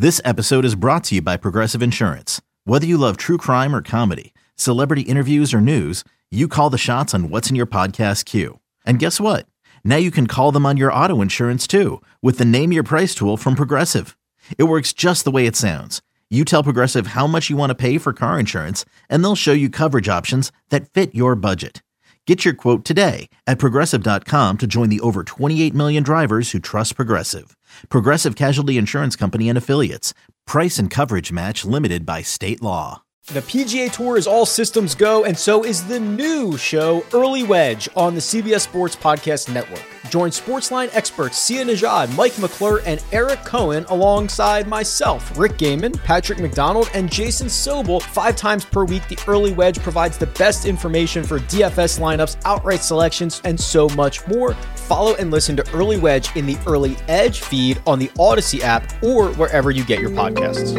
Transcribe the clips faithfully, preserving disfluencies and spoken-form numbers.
This episode is brought to you by Progressive Insurance. Whether you love true crime or comedy, celebrity interviews or news, you call the shots on what's in your podcast queue. And guess what? Now you can call them on your auto insurance too with the Name Your Price tool from Progressive. It works just the way it sounds. You tell Progressive how much you want to pay for car insurance, and they'll show you coverage options that fit your budget. Get your quote today at Progressive dot com to join the over twenty-eight million drivers who trust Progressive. Progressive Casualty Insurance Company and Affiliates. Price and coverage match limited by state law. The P G A Tour is all systems go, and so is the new show, Early Wedge, on the C B S Sports Podcast Network. Join Sportsline experts Sia Nejad, Mike McClure, and Eric Cohen alongside myself, Rick Gaiman, Patrick McDonald, and Jason Sobel. Five times per week, the Early Wedge provides the best information for D F S lineups, outright selections, and so much more. Follow and listen to Early Wedge in the Early Edge feed on the Odyssey app or wherever you get your podcasts.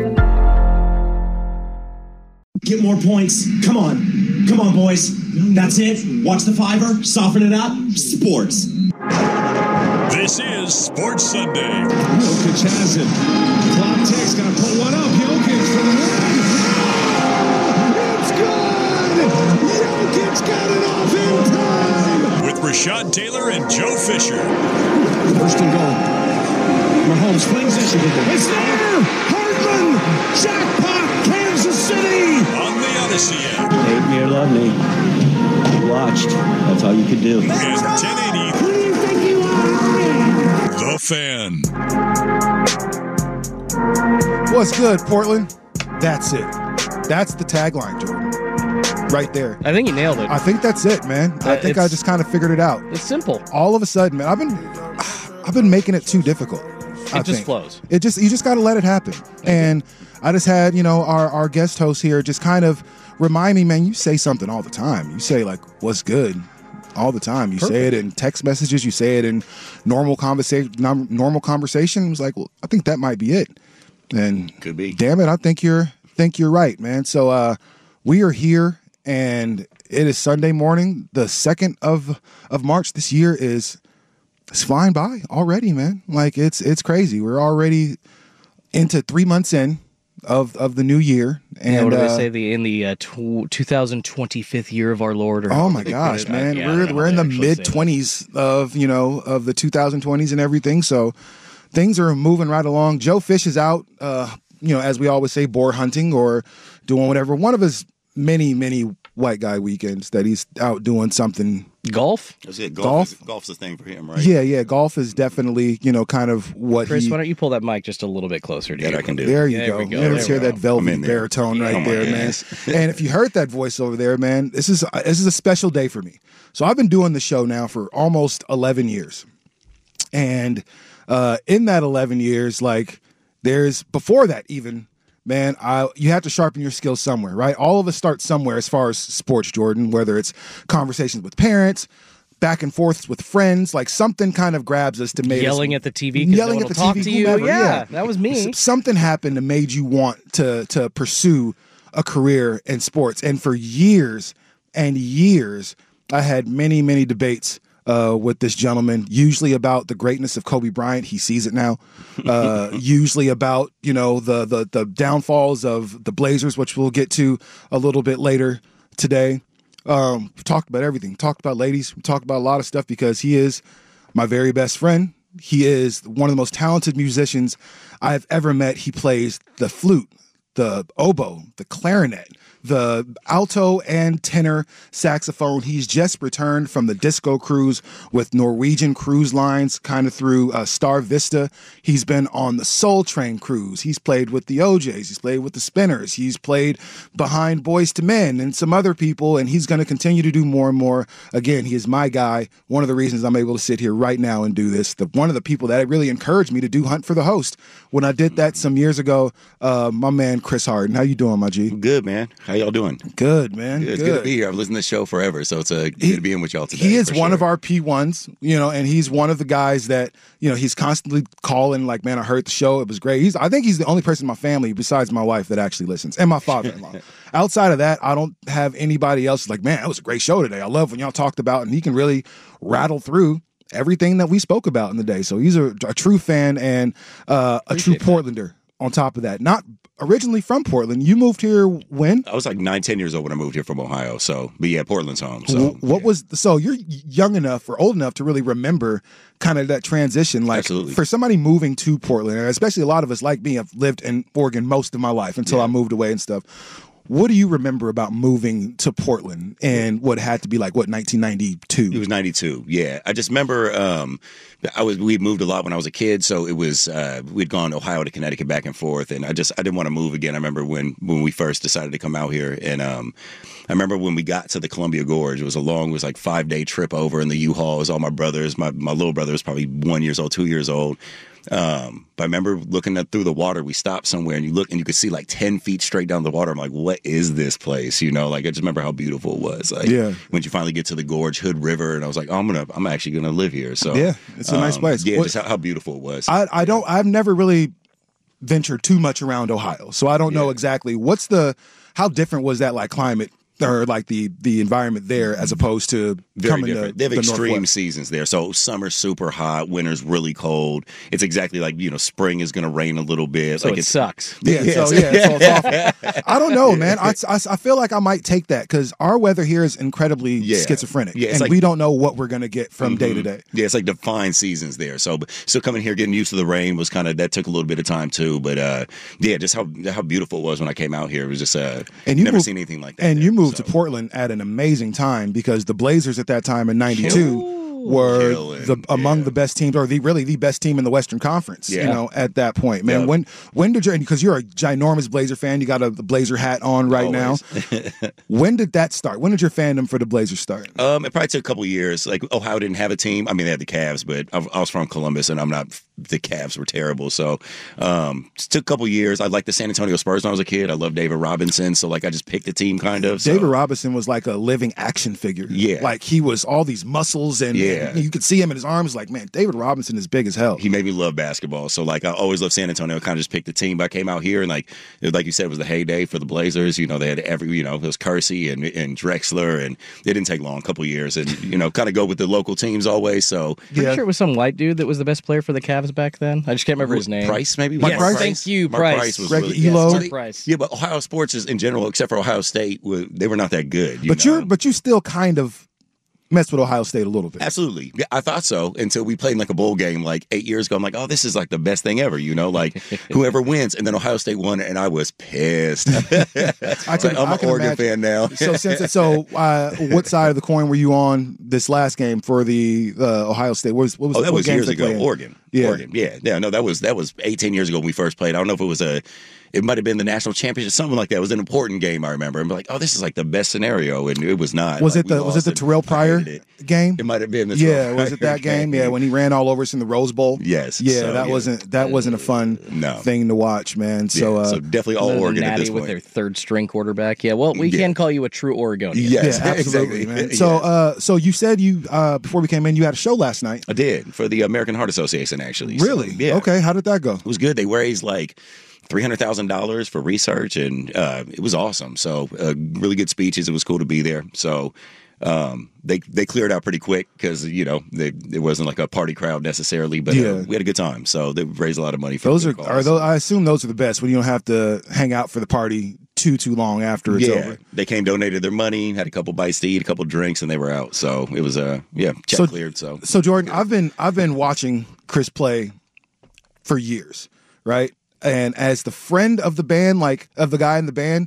Get more points. Come on. Come on, boys. That's it. Watch the fiver. Soften it up. Sports. This is Sports Sunday. Jokic has it. Clock ticks. Gonna pull one up. Jokic for the win. It's good. Jokic got it off in time. With Rashad Taylor and Joe Fisher. First and goal. Mahomes flings it. It's there. Hardman. Jackpot. Kansas City. On the Odyssey app. Hate me or love me. You watched. That's all you could do. And ten eighty. Who do you think you are? The Fan. What's good, Portland? That's it. That's the tagline, Jordan. Right there. I think you nailed it. I think that's it, man. I Uh, think I it's- just kind of figured it out. It's simple. All of a sudden, man, I've been I've been making it too difficult. It I just think. flows. It just you just got to let it happen. And I just had, you know, our our guest host here just kind of remind me, man, you say something all the time. You say like, "What's good?" all the time. You Perfect. say it in text messages. You say it in normal conversation. Normal conversation. It was like, well, I think that might be it. And could be. Damn it, I think you're think you're right, man. So uh, we are here, and it is Sunday morning, the second of of March. This year is it's flying by already, man. Like it's it's crazy. We're already into three months in of of the new year. And yeah, what do they uh, say? The in the uh, tw- twenty twenty-fifth year of our Lord. Or Oh my gosh, man! Yeah, I don't we're know we're how in they the actually mid say that. twenties of you know of the two thousand twenties and everything. So things are moving right along. Joe Fish is out, uh, you know, as we always say, boar hunting or doing whatever. One of his many many white guy weekends that he's out doing something. Golf? That's it. Golf? Golf, is, golf's the thing for him, right? Yeah, yeah. Golf is definitely you know kind of what Chris, he. why don't you pull that mic just a little bit closer to That you? I can do. There you There go. we go. You ever There hear we that go. velvet I'm in there. baritone right Oh my there, man? goodness. And if you heard that voice over there, man, this is this is a special day for me. So I've been doing the show now for almost eleven years, and uh, in that eleven years, like there's before that even. Man, I, you have to sharpen your skills somewhere, right? All of us start somewhere as far as sports, Jordan, whether it's conversations with parents, back and forths with friends, like something kind of grabs us to make Yelling us, at the T V because no yelling one at will the talk T V, to you. whomever, yeah, yeah. that was me. S- Something happened that made you want to to pursue a career in sports. And for years and years, I had many, many debates uh, with this gentleman, usually about the greatness of Kobe Bryant. He sees it now. Uh, usually about, you know, the, the the downfalls of the Blazers, which we'll get to a little bit later today. Um, we talked about everything. Talked about ladies. We talked about a lot of stuff because he is my very best friend. He is one of the most talented musicians I've ever met. He plays the flute, the oboe, the clarinet, the alto and tenor saxophone. He's just returned from the disco cruise with Norwegian Cruise Lines, kind of through uh, Star Vista. He's been on the Soul Train cruise. He's played with the O Js. He's played with the Spinners. He's played behind Boys to Men and some other people, and he's going to continue to do more and more. Again, he is my guy. One of the reasons I'm able to sit here right now and do this. The, one of the people that really encouraged me to do Hunt for the Host. When I did that some years ago, uh, my man Chris Harden. How you doing, my G? Good, man. How y'all doing? Good, man. Good. It's good to be here. I've listened to this show forever, so it's a good He- to be in with y'all today. He is for one sure. of our P ones, you know, and he's one of the guys that, you know, he's constantly calling like, man, I heard the show. It was great. He's, I think he's the only person in my family besides my wife that actually listens and my father-in-law. Outside of that, I don't have anybody else like, man, that was a great show today. I love when y'all talked about, and he can really rattle through everything that we spoke about in the day. So he's a, a true fan and uh, a true Appreciate that. Portlander. on top of that, not originally from Portland. You moved here when? I was like nine, ten years old when I moved here from Ohio. So, but yeah, Portland's home. So, W- what yeah. was so you're young enough or old enough to really remember kind of that transition? Like Absolutely. for somebody moving to Portland, and especially a lot of us like me have lived in Oregon most of my life until Yeah. I moved away and stuff. What do you remember about moving to Portland and what had to be like what nineteen ninety-two? It was ninety-two. Yeah, I just remember um, I was we moved a lot when I was a kid, so it was uh, we'd gone Ohio to Connecticut back and forth, and I just I didn't want to move again. I remember when when we first decided to come out here, and um, I remember when we got to the Columbia Gorge. It was a long, it was like five day trip over in the U-Haul. It was all my brothers. My my little brother was probably one years old, two years old. Um, but I remember looking at through the water, we stopped somewhere and you look and you could see like ten feet straight down the water. I'm like, what is this place? You know, like I just remember how beautiful it was. Like Yeah. when you finally get to the gorge, Hood River, and I was like, oh, I'm going to, I'm actually going to live here. So Yeah, it's a nice um, place. Yeah. What- just how, how beautiful it was. I, I don't. I've never really ventured too much around Ohio, so I don't know Yeah. exactly what's the. How different was that like climate or like the the environment there as opposed to Very coming different. to They have the extreme Northwest? seasons there. So summer's super hot, winter's really cold. It's exactly like, you know, spring is going to rain a little bit. So like it it's, sucks. Yeah, Yes. so yeah, so it's awful. I don't know, man. I, I, I feel like I might take that because our weather here is incredibly Yeah. schizophrenic, Yeah, it's and like- we don't know what we're gonna get from day to Mhm. day. Yeah, it's like defined seasons there. So, but so coming here, getting used to the rain was kind of that took a little bit of time too. But uh, yeah, just how how beautiful it was when I came out here. It was just uh, And you never moved- seen anything like that. And there, you moved so. to Portland at an amazing time because the Blazers at that time in ninety-two were Killing, the among yeah. the best teams, or the really the best team in the Western Conference. Yeah. You know, at that point, man. Yeah. When when did you? Because you're a ginormous Blazer fan, you got a the Blazer hat on right Always. now. When did that start? When did your fandom for the Blazers start? Um, it probably took a couple years. Like Ohio didn't have a team. I mean, they had the Cavs, but I, I was from Columbus, and I'm not. The Cavs were terrible, so um, it took a couple years. I liked the San Antonio Spurs when I was a kid. I loved David Robinson, so like I just picked a team, kind of. So. David Robinson was like a living action figure. Yeah. Like he was all these muscles and, Yeah. and you could see him in his arms. Like, man, David Robinson is big as hell. He made me love basketball. So, like, I always loved San Antonio. I kind of just picked the team. But I came out here, and, like, it- like you said, it was the heyday for the Blazers. You know, they had every, you know, it was Kersey and, and Drexler, and it didn't take long, a couple years. And, you know, kind of go with the local teams always. So, Pretty Yeah. sure it was some white dude that was the best player for the Cavs back then. I just can't remember his name. Price, maybe? Mike Yes, Price? thank you, Mark Price. Price was Greg really Elo. yes. Mark They- Price. Yeah, but Ohio sports is in general, except for Ohio State, wa- they were not that good. You but know? you're but you still kind of messed with Ohio State a little bit. Absolutely. Yeah, I thought so until we played in like a bowl game like eight years ago. I'm like, oh, this is like the best thing ever, you know, like whoever wins. And then Ohio State won, and I was pissed. I can, I'm I an can Oregon imagine. fan now. so since it, so uh, what side of the coin were you on this last game for the uh, Ohio State? What was, what was Oh, that what was games years they ago. played? Oregon. Yeah. Oregon. Yeah. Yeah. No, that was that was eighteen years ago when we first played. I don't know if it was a, it might have been the national championship, something like that. It was an important game. I remember. I'm like, oh, this is like the best scenario, and it was not. Was Like, it the we was it the lost Terrell I Pryor hated it. game? It might have been. The Yeah, Terrell was it that Pryor game? Yeah, when he ran all over us in the Rose Bowl. Yes. Yeah, So, that yeah. wasn't that wasn't a fun No. thing to watch, man. So, Yeah, uh, so definitely all Other than Oregon at Natty this with point. their third string quarterback. Yeah, well, we Yeah. can call you a true Oregonian. Yes, yeah, absolutely, exactly. man. So, Yes. uh, so you said you uh, before we came in, you had a show last night. I did for the American Heart Association, actually. So, Really? yeah. Okay. How did that go? It was good. They raised like three hundred thousand dollars for research, and uh, it was awesome. So, uh, really good speeches. It was cool to be there. So, um, they they cleared out pretty quick because you know they it wasn't like a party crowd necessarily, but Yeah. uh, we had a good time. So they raised a lot of money for Those a are good are cause. those. I assume those are the best when you don't have to hang out for the party too too long after it's yeah, over. they came, donated their money, had a couple bites to eat, a couple drinks, and they were out. So it was a uh, yeah, check So- cleared. So So Jordan, I've been I've been watching Chris play for years, right? And as the friend of the band, like of the guy in the band,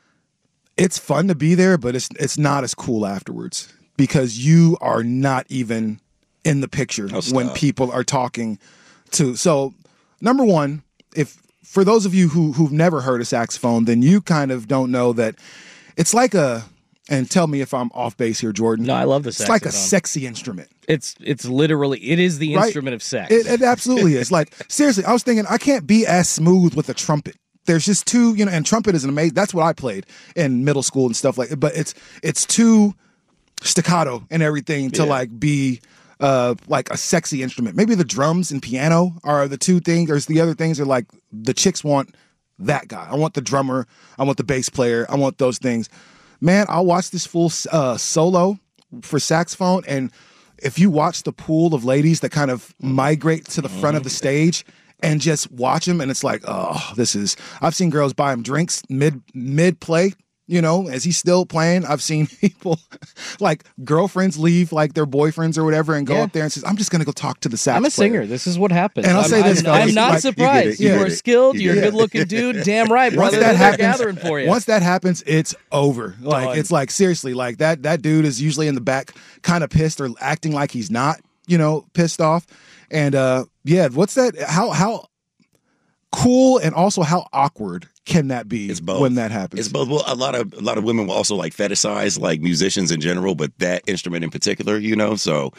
it's fun to be there, but it's it's not as cool afterwards because you are not even in the picture Oh, when stop. people are talking to. So, number one, if for those of you who who've never heard a saxophone, then you kind of don't know that it's like a. And tell me if I'm off base here, Jordan. No, I love the It's like a saxophone. sexy instrument. It's it's literally it is the Right. instrument of sex. It, it absolutely is. Like, seriously, I was thinking I can't be as smooth with a trumpet. There's just too, you know, and trumpet is an amazing. That's what I played in middle school and stuff like that. But it's it's too staccato and everything to Yeah. like be uh like a sexy instrument. Maybe the drums and piano are the two things. There's the other things are like the chicks want that guy. I want the drummer. I want the bass player. I want those things. Man, I watched this full uh, solo for saxophone, and if you watch the pool of ladies that kind of migrate to the front of the stage, and just watch him, and it's like, oh, this is. I've seen girls buy him drinks mid mid play. You know, as he's still playing, I've seen people like girlfriends leave like their boyfriends or whatever and go Yeah. up there and says, I'm just going to go talk to the sax I'm a player. singer. This is what happens. And I'll I'm, say this, I'm, fellas, I'm not like, you get surprised. it, You, you are get it, skilled. you You're a get it. good-looking dude. Damn right, Once brother. that They're happens, gathering for you. once that happens, it's over. Like Done. it's like seriously, like that that dude is usually in the back, kind of pissed or acting like he's not, you know, pissed off. And uh, yeah, what's that? How how cool and also how awkward can that be It's both. when that happens? It's both. Well, a lot of a lot of women will also like fetishize like musicians in general, but that instrument in particular, you know. So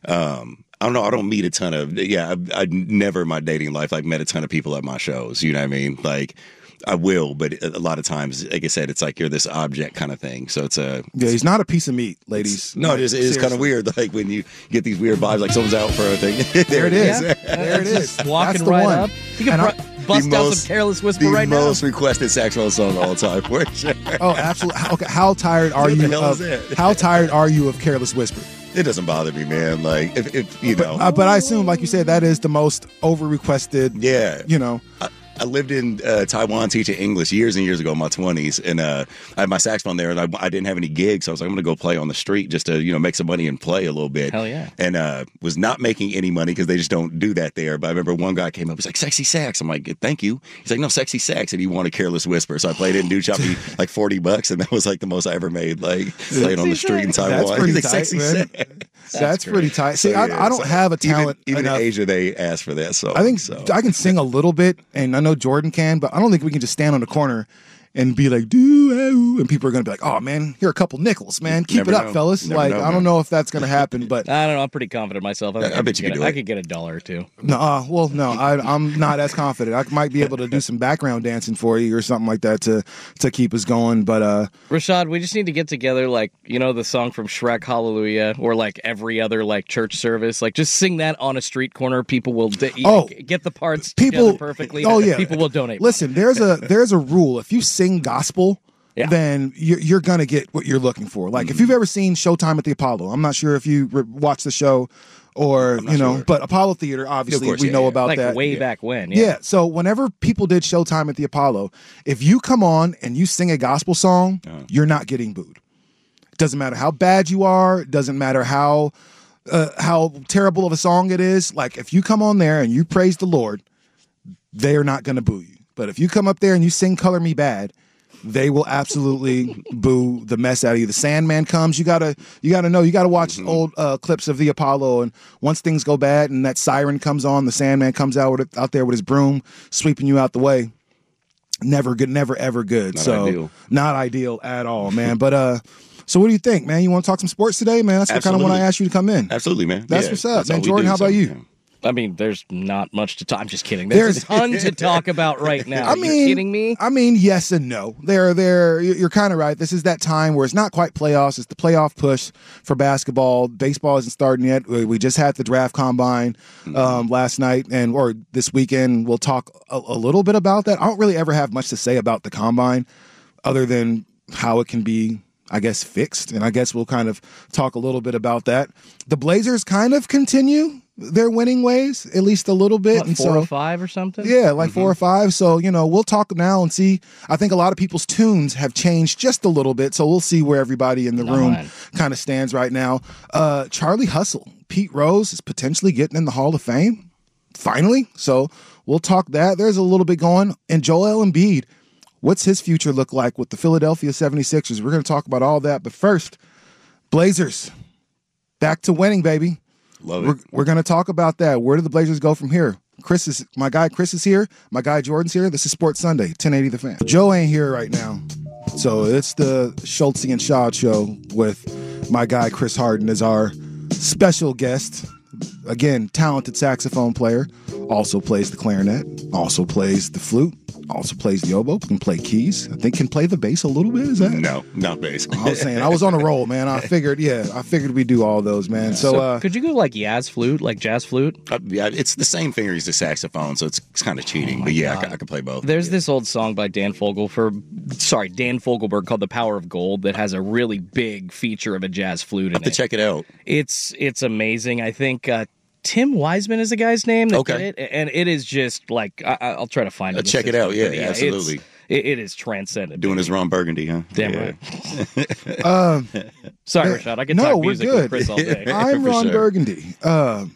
um, I don't know. I don't meet a ton of yeah. I, I never in my dating life like met a ton of people at my shows. You know what I mean? Like I will, but a lot of times, like I said, it's like you're this object kind of thing. So it's a yeah, he's not a piece of meat, ladies. no. It is, it is kind of Seriously. weird. Like when you get these weird vibes, like someone's out for a thing. There it is. Yeah. There it is. Walking That's the right one. up. You can And I- br- bust the out most- some Careless Whisper the right most now. requested saxophone song of all time for sure. Oh, absolutely. Okay, how tired are What the you hell of is that? how tired are you of Careless Whisper? It doesn't bother me, man. Like if, if you know, Uh, but I assume, like you said, that is the most over requested. yeah. You know, I, I lived in uh, Taiwan teaching English years and years ago in my twenties, and uh, I had my saxophone there, and I, I didn't have any gigs, so I was like, I'm going to go play on the street just to, you know, make some money and play a little bit. Hell yeah. And uh, was not making any money because they just don't do that there. But I remember one guy came up, he's like, sexy sax. I'm like, thank you. He's like, no, sexy sax. And he wanted Careless Whisper. So I played it and dude shot me like forty bucks, and that was like the most I ever made, like playing on the street in Taiwan. that's pretty He's like, tight, sexy man. sax. That's, pretty tight. See, So, I, yeah, I don't so have a talent Even, even enough. in Asia, they asked for that. So I think so. I can sing a little bit, and I know Jordan can, but I don't think we can just stand on the corner and be like, do, and people are going to be like, oh, man, here are a couple nickels, man. Keep Never it up, know. fellas. Never like, know, I don't man. know if that's going to happen, but I don't know. I'm pretty confident myself. I, think I bet you get could a- do I it. could get a dollar or two. no, uh, well, no, I, I'm not as confident. I might be able to do some background dancing for you or something like that to to keep us going, but uh, Rashad, we just need to get together, like, you know, the song from Shrek, Hallelujah, or like every other like church service. Like, just sing that on a street corner. People will d- Oh, get the parts people together perfectly. Oh yeah, people will donate. Listen, there's a there's a rule. If you sing gospel, Yeah. then you're, you're gonna get what you're looking for. Like if you've ever seen Showtime at the Apollo, I'm not sure if you re- watched the show or you know, sure. but Apollo Theater, obviously, course, we yeah, know yeah. about like that. way yeah. back when. Yeah. Yeah. So whenever people did Showtime at the Apollo, if you come on and you sing a gospel song, you're not getting booed. Doesn't matter how bad you are. Doesn't matter how uh, how terrible of a song it is. Like if you come on there and you praise the Lord, they are not going to boo you. But if you come up there and you sing "Color Me Bad," they will absolutely boo the mess out of you. The Sandman comes. You gotta you gotta know. You gotta watch old uh, clips of the Apollo. And once things go bad and that siren comes on, the Sandman comes out with it, out there with his broom, sweeping you out the way. Never good. Never ever good. Not so ideal. not ideal at all, man. But uh, so what do you think, man? You want to talk some sports today, man? That's the kind of when I Absolutely. asked you to come in. Absolutely, man. That's Yeah, what's up, that's man. all we Jordan, do, how about so, you? yeah. I mean, there's not much to talk. I'm just kidding. There's, There's- a ton to talk about right now. I You're mean, kidding me? I mean, yes and no. They're they're you're kind of right. This is that time where it's not quite playoffs. It's the playoff push for basketball. Baseball isn't starting yet. We we just had the draft combine um, last night and or this weekend. We'll talk a, a little bit about that. I don't really ever have much to say about the combine, other than how it can be, I guess, fixed. And I guess we'll kind of talk a little bit about that. The Blazers kind of continue their winning ways, at least a little bit. What, and four so, or five or something? yeah, like four or five. So, you know, we'll talk now and see. I think a lot of people's tunes have changed just a little bit. So we'll see where everybody in the No, room man. kind of stands right now. Uh, Charlie Hustle, Pete Rose is potentially getting in the Hall of Fame. Finally. So we'll talk that. There's a little bit going. And Joel Embiid, what's his future look like with the Philadelphia seventy-sixers? We're going to talk about all that. But first, Blazers, back to winning, baby. Love it. We're, we're going to talk about that. Where do the Blazers go from here? Chris is my guy. Chris is here. My guy Jordan's here. This is Sports Sunday, ten eighty The Fan. Joe ain't here right now, so it's the Schultze and Shaw show with my guy Chris Harden as our special guest. Again, talented saxophone player. Also plays the clarinet. Also plays the flute. Also plays the oboe. Can play keys. I think can play the bass a little bit. Is that? No, not bass. I was saying I was on a roll, man. I figured, yeah, I figured we do all those, man. So, So uh, could you go like Yaz flute, like jazz flute? Uh, yeah, it's the same finger as the saxophone, so it's, it's kind of cheating. but yeah, I, ca- I can play both. There's this old song by Dan Fogel for, sorry, Dan Fogelberg called "The Power of Gold" that has a really big feature of a jazz flute in I have to it. check it out. It's it's amazing. I think uh, Tim Wiseman is the guy's name that Okay. did it, and it is just like I, I'll try to find it. Uh, in the check it system, out. Yeah, but absolutely. it's- It, it is transcendent. Doing his Ron Burgundy, huh? Damn Yeah. right. Um, Sorry, Rashad. I could no, talk we're music good. with Chris all day. I'm For Ron sure. Burgundy. Um,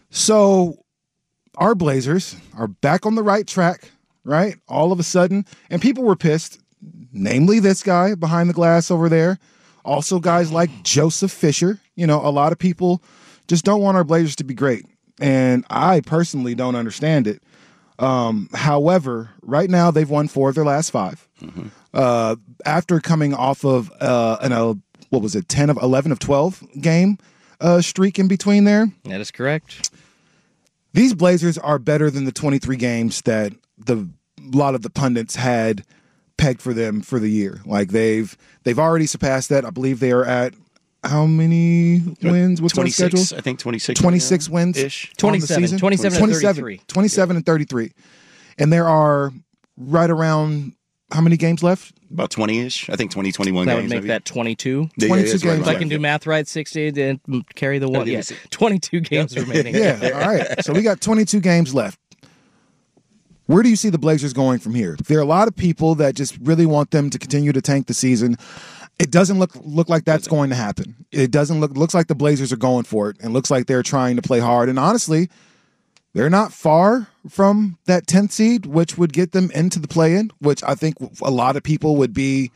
so our Blazers are back on the right track, right? All of a sudden, and people were pissed, namely this guy behind the glass over there. Also, guys like Joseph Fisher. You know, a lot of people just don't want our Blazers to be great, and I personally don't understand it. Um, however, right now they've won four of their last five. Mm-hmm. Uh, after coming off of uh, an uh, what was it, ten of eleven of twelve game uh, streak in between there. That is correct. These Blazers are better than the twenty-three games that the a lot of the pundits had pegged for them for the year. Like they've they've already surpassed that. I believe they are at how many wins? What's on schedule? twenty-six, I think twenty-six. twenty-six wins ish. on the twenty-seven, season? twenty-seven and thirty-three. twenty-seven and thirty-three. And there are right around how many games left? About twenty-ish. I think twenty, twenty-one That games. would make maybe. that twenty-two. Yeah, yeah, twenty-two that's right games. If I around can do there. math right, sixty, then carry the one. Yeah, Yeah, yeah. twenty-two games remaining. Yeah, all right. So we got twenty-two games left. Where do you see the Blazers going from here? There are a lot of people that just really want them to continue to tank the season. It doesn't look look like that's going to happen. It doesn't look looks like the Blazers are going for it, and looks like they're trying to play hard. And honestly, they're not far from that tenth seed, which would get them into the play-in, which I think a lot of people would be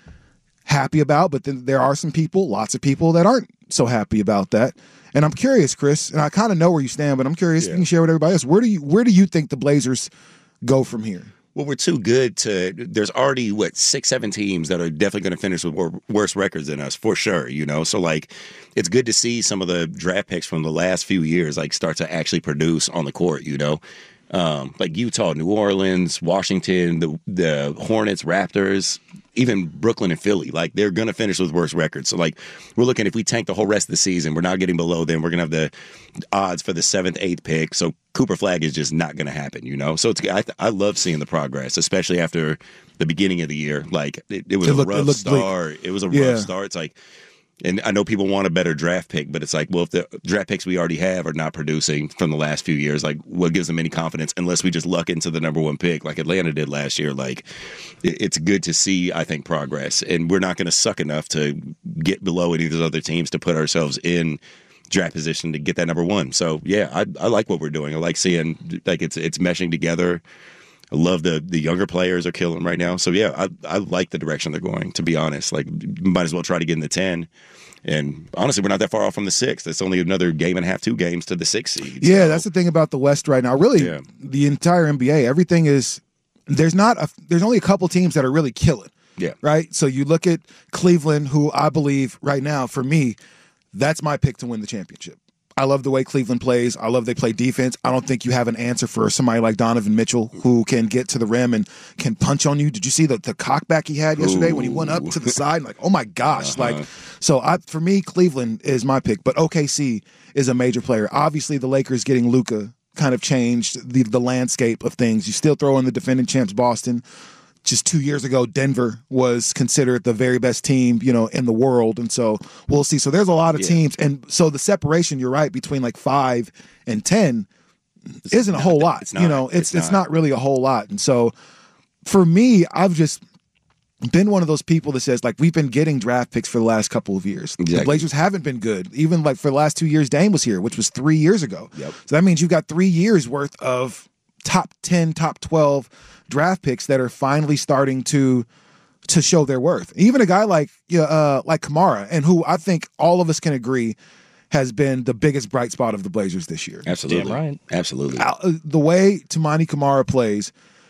happy about. But then there are some people, lots of people, that aren't so happy about that. And I'm curious, Chris, and I kind of know where you stand, but I'm curious if you can share with everybody else. Where do you where do you think the Blazers go from here? Well, we're too good to. There's already what six, seven teams that are definitely going to finish with wor- worse records than us for sure. You know, so like, it's good to see some of the draft picks from the last few years like start to actually produce on the court. You know, um, like Utah, New Orleans, Washington, the the Hornets, Raptors, even Brooklyn and Philly. Like they're going to finish with worse records. So like, we're looking if we tank the whole rest of the season, we're not getting below them. We're going to have the odds for the seventh, eighth pick. So Cooper Flag is just not going to happen, you know? So it's I, I love seeing the progress, especially after the beginning of the year. Like, it, it was It a looked- it rough looked bleak. start. It was a Yeah. rough start. It's like, and I know people want a better draft pick, but it's like, well, if the draft picks we already have are not producing from the last few years, like, what gives them any confidence unless we just luck into the number one pick like Atlanta did last year? Like, it, it's good to see, I think, progress. And we're not going to suck enough to get below any of those other teams to put ourselves in draft position to get that number one. So yeah, I, I like what we're doing. I like seeing like it's it's meshing together. I love the the younger players are killing right now. So yeah, I I like the direction they're going. To be honest, like might as well try to get in the ten. And honestly, we're not that far off from the sixth. It's only another game and a half, two games to the sixth seed. Yeah, So, that's the thing about the West right now. Really, Yeah. the entire N B A, everything is there's not a there's only a couple teams that are really killing. Yeah. Right? So you look at Cleveland, who I believe right now, for me, that's my pick to win the championship. I love the way Cleveland plays. I love they play defense. I don't think you have an answer for somebody like Donovan Mitchell who can get to the rim and can punch on you. Did you see the, the cockback he had yesterday when he went up to the side? Like, oh my gosh. Uh-huh. Like, so I, for me, Cleveland is my pick, but O K C is a major player. Obviously, the Lakers getting Luka kind of changed the, the landscape of things. You still throw in the defending champs, Boston. Just two years ago, Denver was considered the very best team, you know, in the world. And so we'll see. So there's a lot of Yeah. teams. And so the separation, you're right, between like five and ten isn't a whole lot. it's not. You know, it's, It's it's not. not really a whole lot. And so for me, I've just been one of those people that says, like, we've been getting draft picks for the last couple of years. The Exactly. Blazers haven't been good. Even like for the last two years, Dame was here, which was three years ago. Yep. So that means you've got three years worth of top ten, top twelve draft picks that are finally starting to to show their worth. Even a guy like uh, like Kamara, and who I think all of us can agree has been the biggest bright spot of the Blazers this year. Absolutely. Damn right. Absolutely. Uh, The way Tamani Kamara plays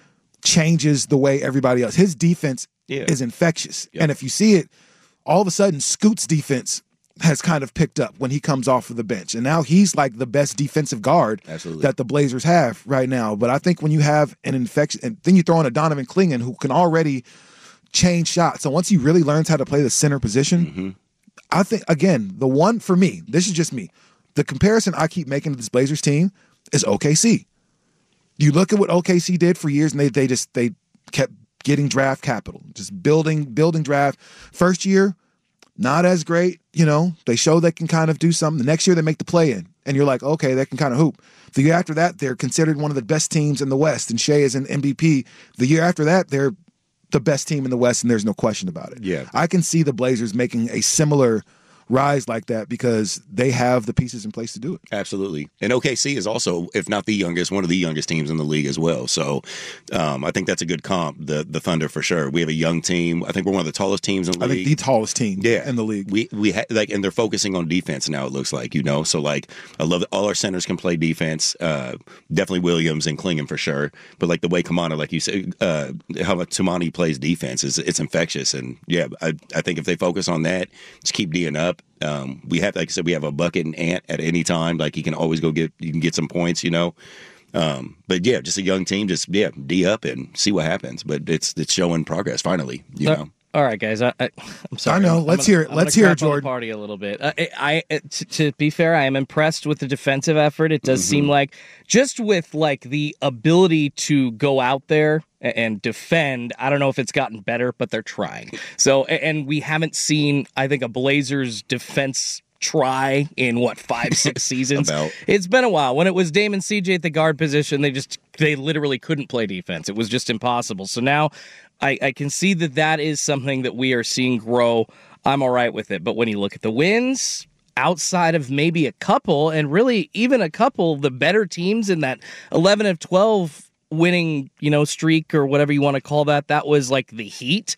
changes the way everybody else. His defense Yeah. is infectious. Yep. And if you see it, all of a sudden Scoot's defense has kind of picked up when he comes off of the bench. And now he's like the best defensive guard Absolutely. that the Blazers have right now. But I think when you have an infection, and then you throw in a Donovan Clingan who can already change shots. So once he really learns how to play the center position, Mm-hmm. I think, again, the one for me, this is just me, the comparison I keep making to this Blazers team is O K C. You look at what O K C did for years, and they they just they kept getting draft capital, just building building draft. First year, not as great. You know, they show they can kind of do something. The next year they make the play-in, and you're like, okay, they can kind of hoop. The year after that, they're considered one of the best teams in the West, and Shea is an M V P. The year after that, they're the best team in the West, and there's no question about it. Yeah. I can see the Blazers making a similar rise like that because they have the pieces in place to do it. Absolutely. And O K C is also, if not the youngest, one of the youngest teams in the league as well. So um, I think that's a good comp, the the Thunder for sure. We have a young team. I think we're one of the tallest teams in the I league. think the tallest team yeah. in the league. We we ha- like, and they're focusing on defense now, it looks like, you know. So like I love that all our centers can play defense. Uh, definitely Williams and Klingon for sure. But like the way Kamana, like you said, uh, how Tumani plays defense is it's infectious. And yeah, I I think if they focus on that, just keep D'ing up. Um, we have, like I said, we have a bucket and Ant at any time. Like he can always go get, you can get some points, you know. Um, but yeah, just a young team, just yeah, D up and see what happens. But it's it's showing progress finally, you uh, know. All right, guys. I, I, I'm sorry. I know. I'm, Let's I'm hear gonna, it. Let's I'm hear gonna it, crap on the Jordan. Party a little bit. Uh, I, I t- to be fair, I am impressed with the defensive effort. It does mm-hmm. seem like just with like the ability to go out there and defend. I don't know if it's gotten better, but they're trying. So, and we haven't seen, I think, a Blazers defense try in what five six seasons. About. It's been a while. When it was Dame and C J at the guard position, they just they literally couldn't play defense. It was just impossible. So now I, I can see that that is something that we are seeing grow. I'm all right with it. But when you look at the wins, outside of maybe a couple, and really even a couple, the better teams in that eleven of twelve winning, you know, streak or whatever you want to call that, that was like the Heat.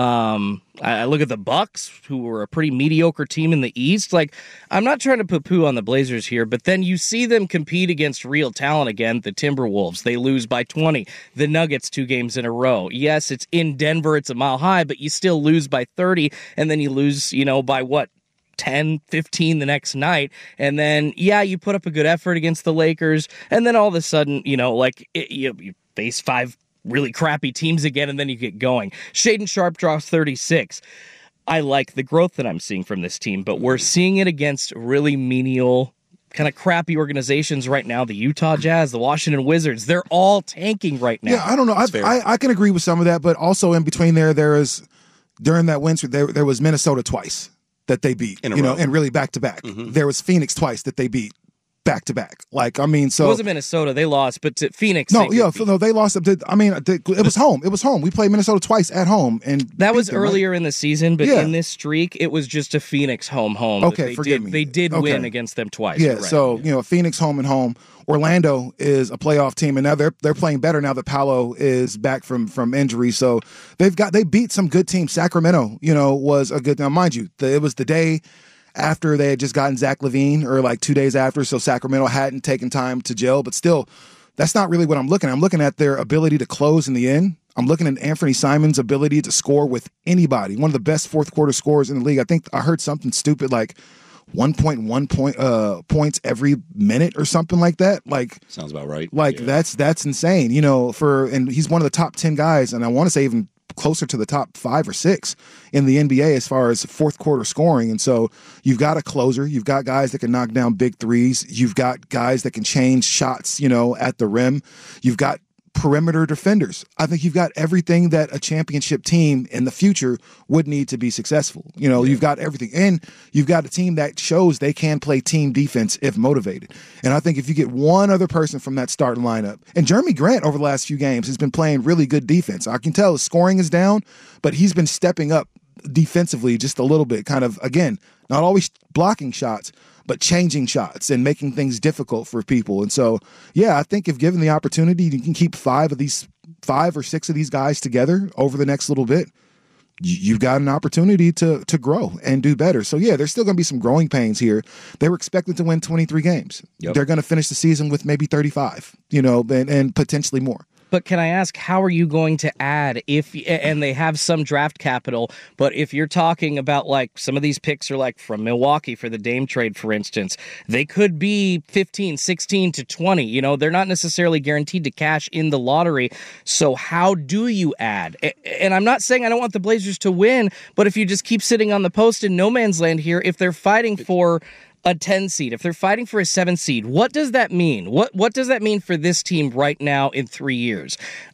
Um, I, I look at the Bucks, who were a pretty mediocre team in the East. Like, I'm not trying to put poo on the Blazers here, but then you see them compete against real talent again. The Timberwolves, they lose by twenty. The Nuggets, two games in a row. Yes, it's in Denver, it's a mile high, but you still lose by thirty, and then you lose, you know, by what? ten, fifteen the next night. And then, yeah, you put up a good effort against the Lakers. And then all of a sudden, you know, like it, you, you face five really crappy teams again, and then you get going. Shaedon Sharpe draws thirty-six. I like the growth that I'm seeing from this team, but we're seeing it against really menial, kind of crappy organizations right now. The Utah Jazz, the Washington Wizards, they're all tanking right now. Yeah, I don't know. I, I, I can agree with some of that, but also in between there, there is, during that winter, there, there was Minnesota twice that they beat, you know, and really back to back. There was Phoenix twice that they beat back to back. Like, I mean, so it wasn't Minnesota, they lost, but to Phoenix, no, they yeah, beat. no, they lost. I mean, it was home. It was home. We played Minnesota twice at home, and that was them, earlier right? in the season. But yeah. in this streak, it was just a Phoenix home home. Okay, they forgive did, me. They did okay. win against them twice. Yeah, right. so you know, Phoenix home and home. Orlando is a playoff team, and now they're they're playing better now that Paolo is back from from injury. So they've got they beat some good teams. Sacramento, you know, was a good. Now, mind you, the, it was the day after they had just gotten Zach LaVine, or like two days after, so Sacramento hadn't taken time to gel. But still, that's not really what I'm looking at. I'm looking at their ability to close in the end. I'm looking at Anthony Simon's ability to score with anybody. One of the best fourth quarter scorers in the league. I think I heard something stupid like one point one point uh, points every minute or something like that. Like sounds about right. Like yeah. that's that's insane. You know, for and he's one of the top ten guys, and I want to say even closer to the top five or six in the N B A as far as fourth quarter scoring. And so you've got a closer, you've got guys that can knock down big threes, you've got guys that can change shots, you know, at the rim, you've got perimeter defenders. I think you've got everything that a championship team in the future would need to be successful. You know, yeah. You've got everything. And you've got a team that shows they can play team defense if motivated. And I think if you get one other person from that starting lineup, and Jeremy Grant over the last few games has been playing really good defense. I can tell his scoring is down, but he's been stepping up defensively just a little bit, kind of, again, not always blocking shots, but changing shots and making things difficult for people. And so, yeah, I think if given the opportunity, you can keep five of these, five or six of these guys together over the next little bit, you've got an opportunity to to grow and do better. So, yeah, there's still going to be some growing pains here. They were expected to win twenty-three games. Yep. They're going to finish the season with maybe thirty-five, you know, and, and potentially more. But can I ask, how are you going to add if, and they have some draft capital, but if you're talking about like some of these picks are like from Milwaukee for the Dame trade, for instance, they could be fifteen, sixteen to twenty, you know, they're not necessarily guaranteed to cash in the lottery. So how do you add? And I'm not saying I don't want the Blazers to win, but if you just keep sitting on the post in no man's land here, if they're fighting for a ten seed, if they're fighting for a seven seed, what does that mean? What what does that mean for this team right now in three years?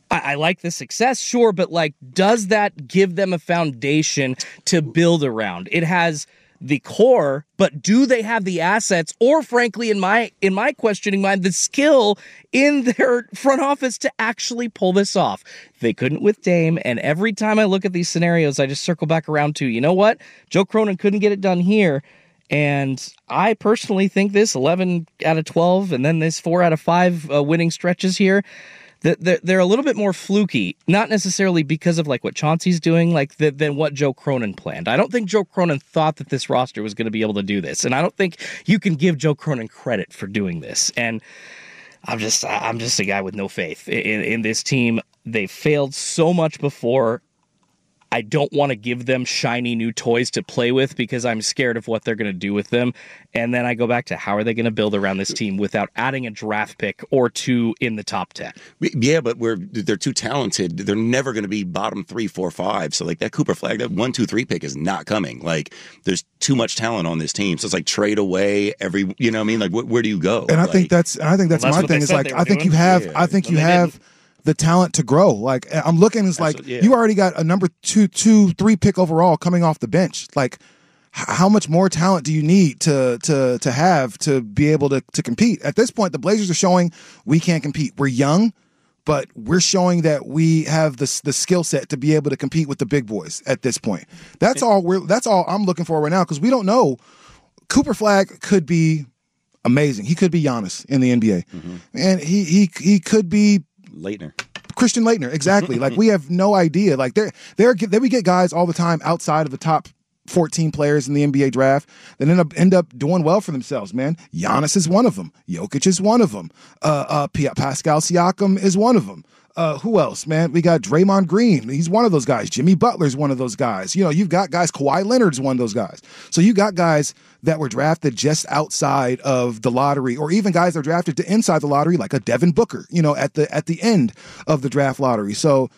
I, I like the success, sure, but like, does that give them a foundation to build around? It has the core, but do they have the assets, or frankly, in my in my questioning mind, the skill in their front office to actually pull this off? They couldn't with Dame, and every time I look at these scenarios, I just circle back around to, you know what? Joe Cronin couldn't get it done here, and I personally think this eleven out of twelve, and then this four out of five uh, winning stretches here, that they're a little bit more fluky, not necessarily because of like what Chauncey's doing, like the, than what Joe Cronin planned. I don't think Joe Cronin thought that this roster was going to be able to do this, and I don't think you can give Joe Cronin credit for doing this. And I'm just I'm just a guy with no faith in, in this team. They failed so much before. I don't want to give them shiny new toys to play with because I'm scared of what they're going to do with them. And then I go back to how are they going to build around this team without adding a draft pick or two in the top ten? Yeah, but we're they're too talented. They're never going to be bottom three, four, five. So like that Cooper Flagg, that one, two, three pick is not coming. Like there's too much talent on this team. So it's like trade away every, you know what I mean? Like wh- where do you go? And I like, think that's, and I think that's well, that's my thing is like, I think doing. you have, Yeah. I think Well, you they have didn't. the talent to grow. Like I'm looking, it's like Absolutely, yeah. you already got a number two, two, three pick overall coming off the bench. Like h- how much more talent do you need to to to have to be able to to compete? At this point, the Blazers are showing we can't compete. We're young, but we're showing that we have the the skill set to be able to compete with the big boys at this point. That's all we're that's all I'm looking for right now because we don't know. Cooper Flagg could be amazing. He could be Giannis in the N B A. Mm-hmm. And he he he could be Leitner. Christian Laettner, exactly. Like we have no idea. Like there, there, there we get guys all the time outside of the top fourteen players in the N B A draft that end up end up doing well for themselves. Man, Giannis is one of them. Jokic is one of them. Uh, uh, P- Pascal Siakam is one of them. Uh, who else, man? We got Draymond Green. He's one of those guys. Jimmy Butler's one of those guys. You know, you've got guys. Kawhi Leonard's one of those guys. So you got guys that were drafted just outside of the lottery, or even guys that are drafted to inside the lottery, like a Devin Booker. You know, at the at the end of the draft lottery. So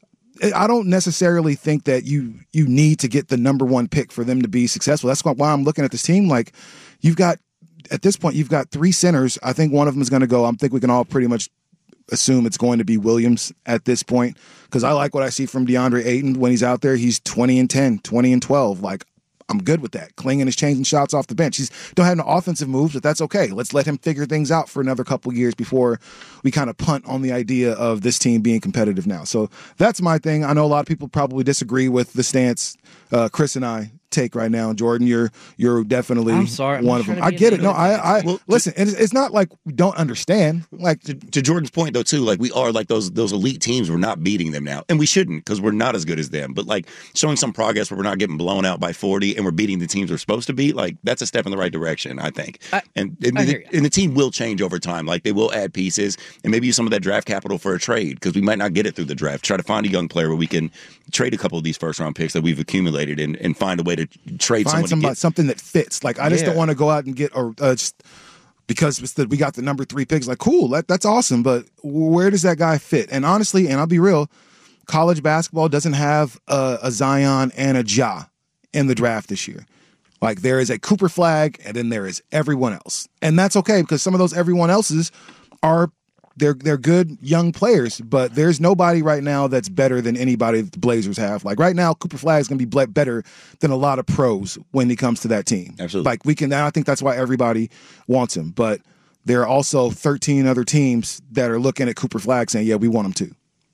I don't necessarily think that you you need to get the number one pick for them to be successful. That's why I'm looking at this team. Like you've got at this point, you've got three centers. I think one of them is going to go. I think we can all pretty much assume it's going to be Williams at this point because I like what I see from DeAndre Ayton when he's out there. He's twenty and ten, twenty and twelve. Like I'm good with that. Klingon is changing shots off the bench. He's don't have no offensive moves, but that's okay. Let's let him figure things out for another couple years before we kind of punt on the idea of this team being competitive now. So that's my thing. I know a lot of people probably disagree with the stance uh, Chris and I take right now. Jordan, you're you're definitely I'm sorry, I'm one not of them. trying I to be get a it. No, I, I Well, listen. It's, it's not like we don't understand. Like To, to Jordan's point, though, too, like we are like those those elite teams. We're not beating them now, and we shouldn't because we're not as good as them. But like showing some progress where we're not getting blown out by forty, and we're beating the teams we're supposed to beat. Like that's a step in the right direction, I think. I, and and, I the, hear you. and the team will change over time. Like they will add pieces and maybe use some of that draft capital for a trade because we might not get it through the draft. Try to find a young player where we can trade a couple of these first round picks that we've accumulated and, and find a way to trade find someone somebody, to get. something that fits. Like I just Yeah. don't want to go out and get or uh, just because it's the, we got the number three picks. Like cool, that, that's awesome, but where does that guy fit? And honestly, and I'll be real, college basketball doesn't have a, a Zion and a Ja in the draft this year. Like there is a Cooper Flagg, and then there is everyone else, and that's okay because some of those everyone else's are. They're they're good young players, but there's nobody right now that's better than anybody that the Blazers have. Like right now, Cooper Flagg is going to be ble- better than a lot of pros when he comes to that team. Absolutely. Like we can, and I think that's why everybody wants him. But there are also thirteen other teams that are looking at Cooper Flagg saying, "Yeah, we want him too."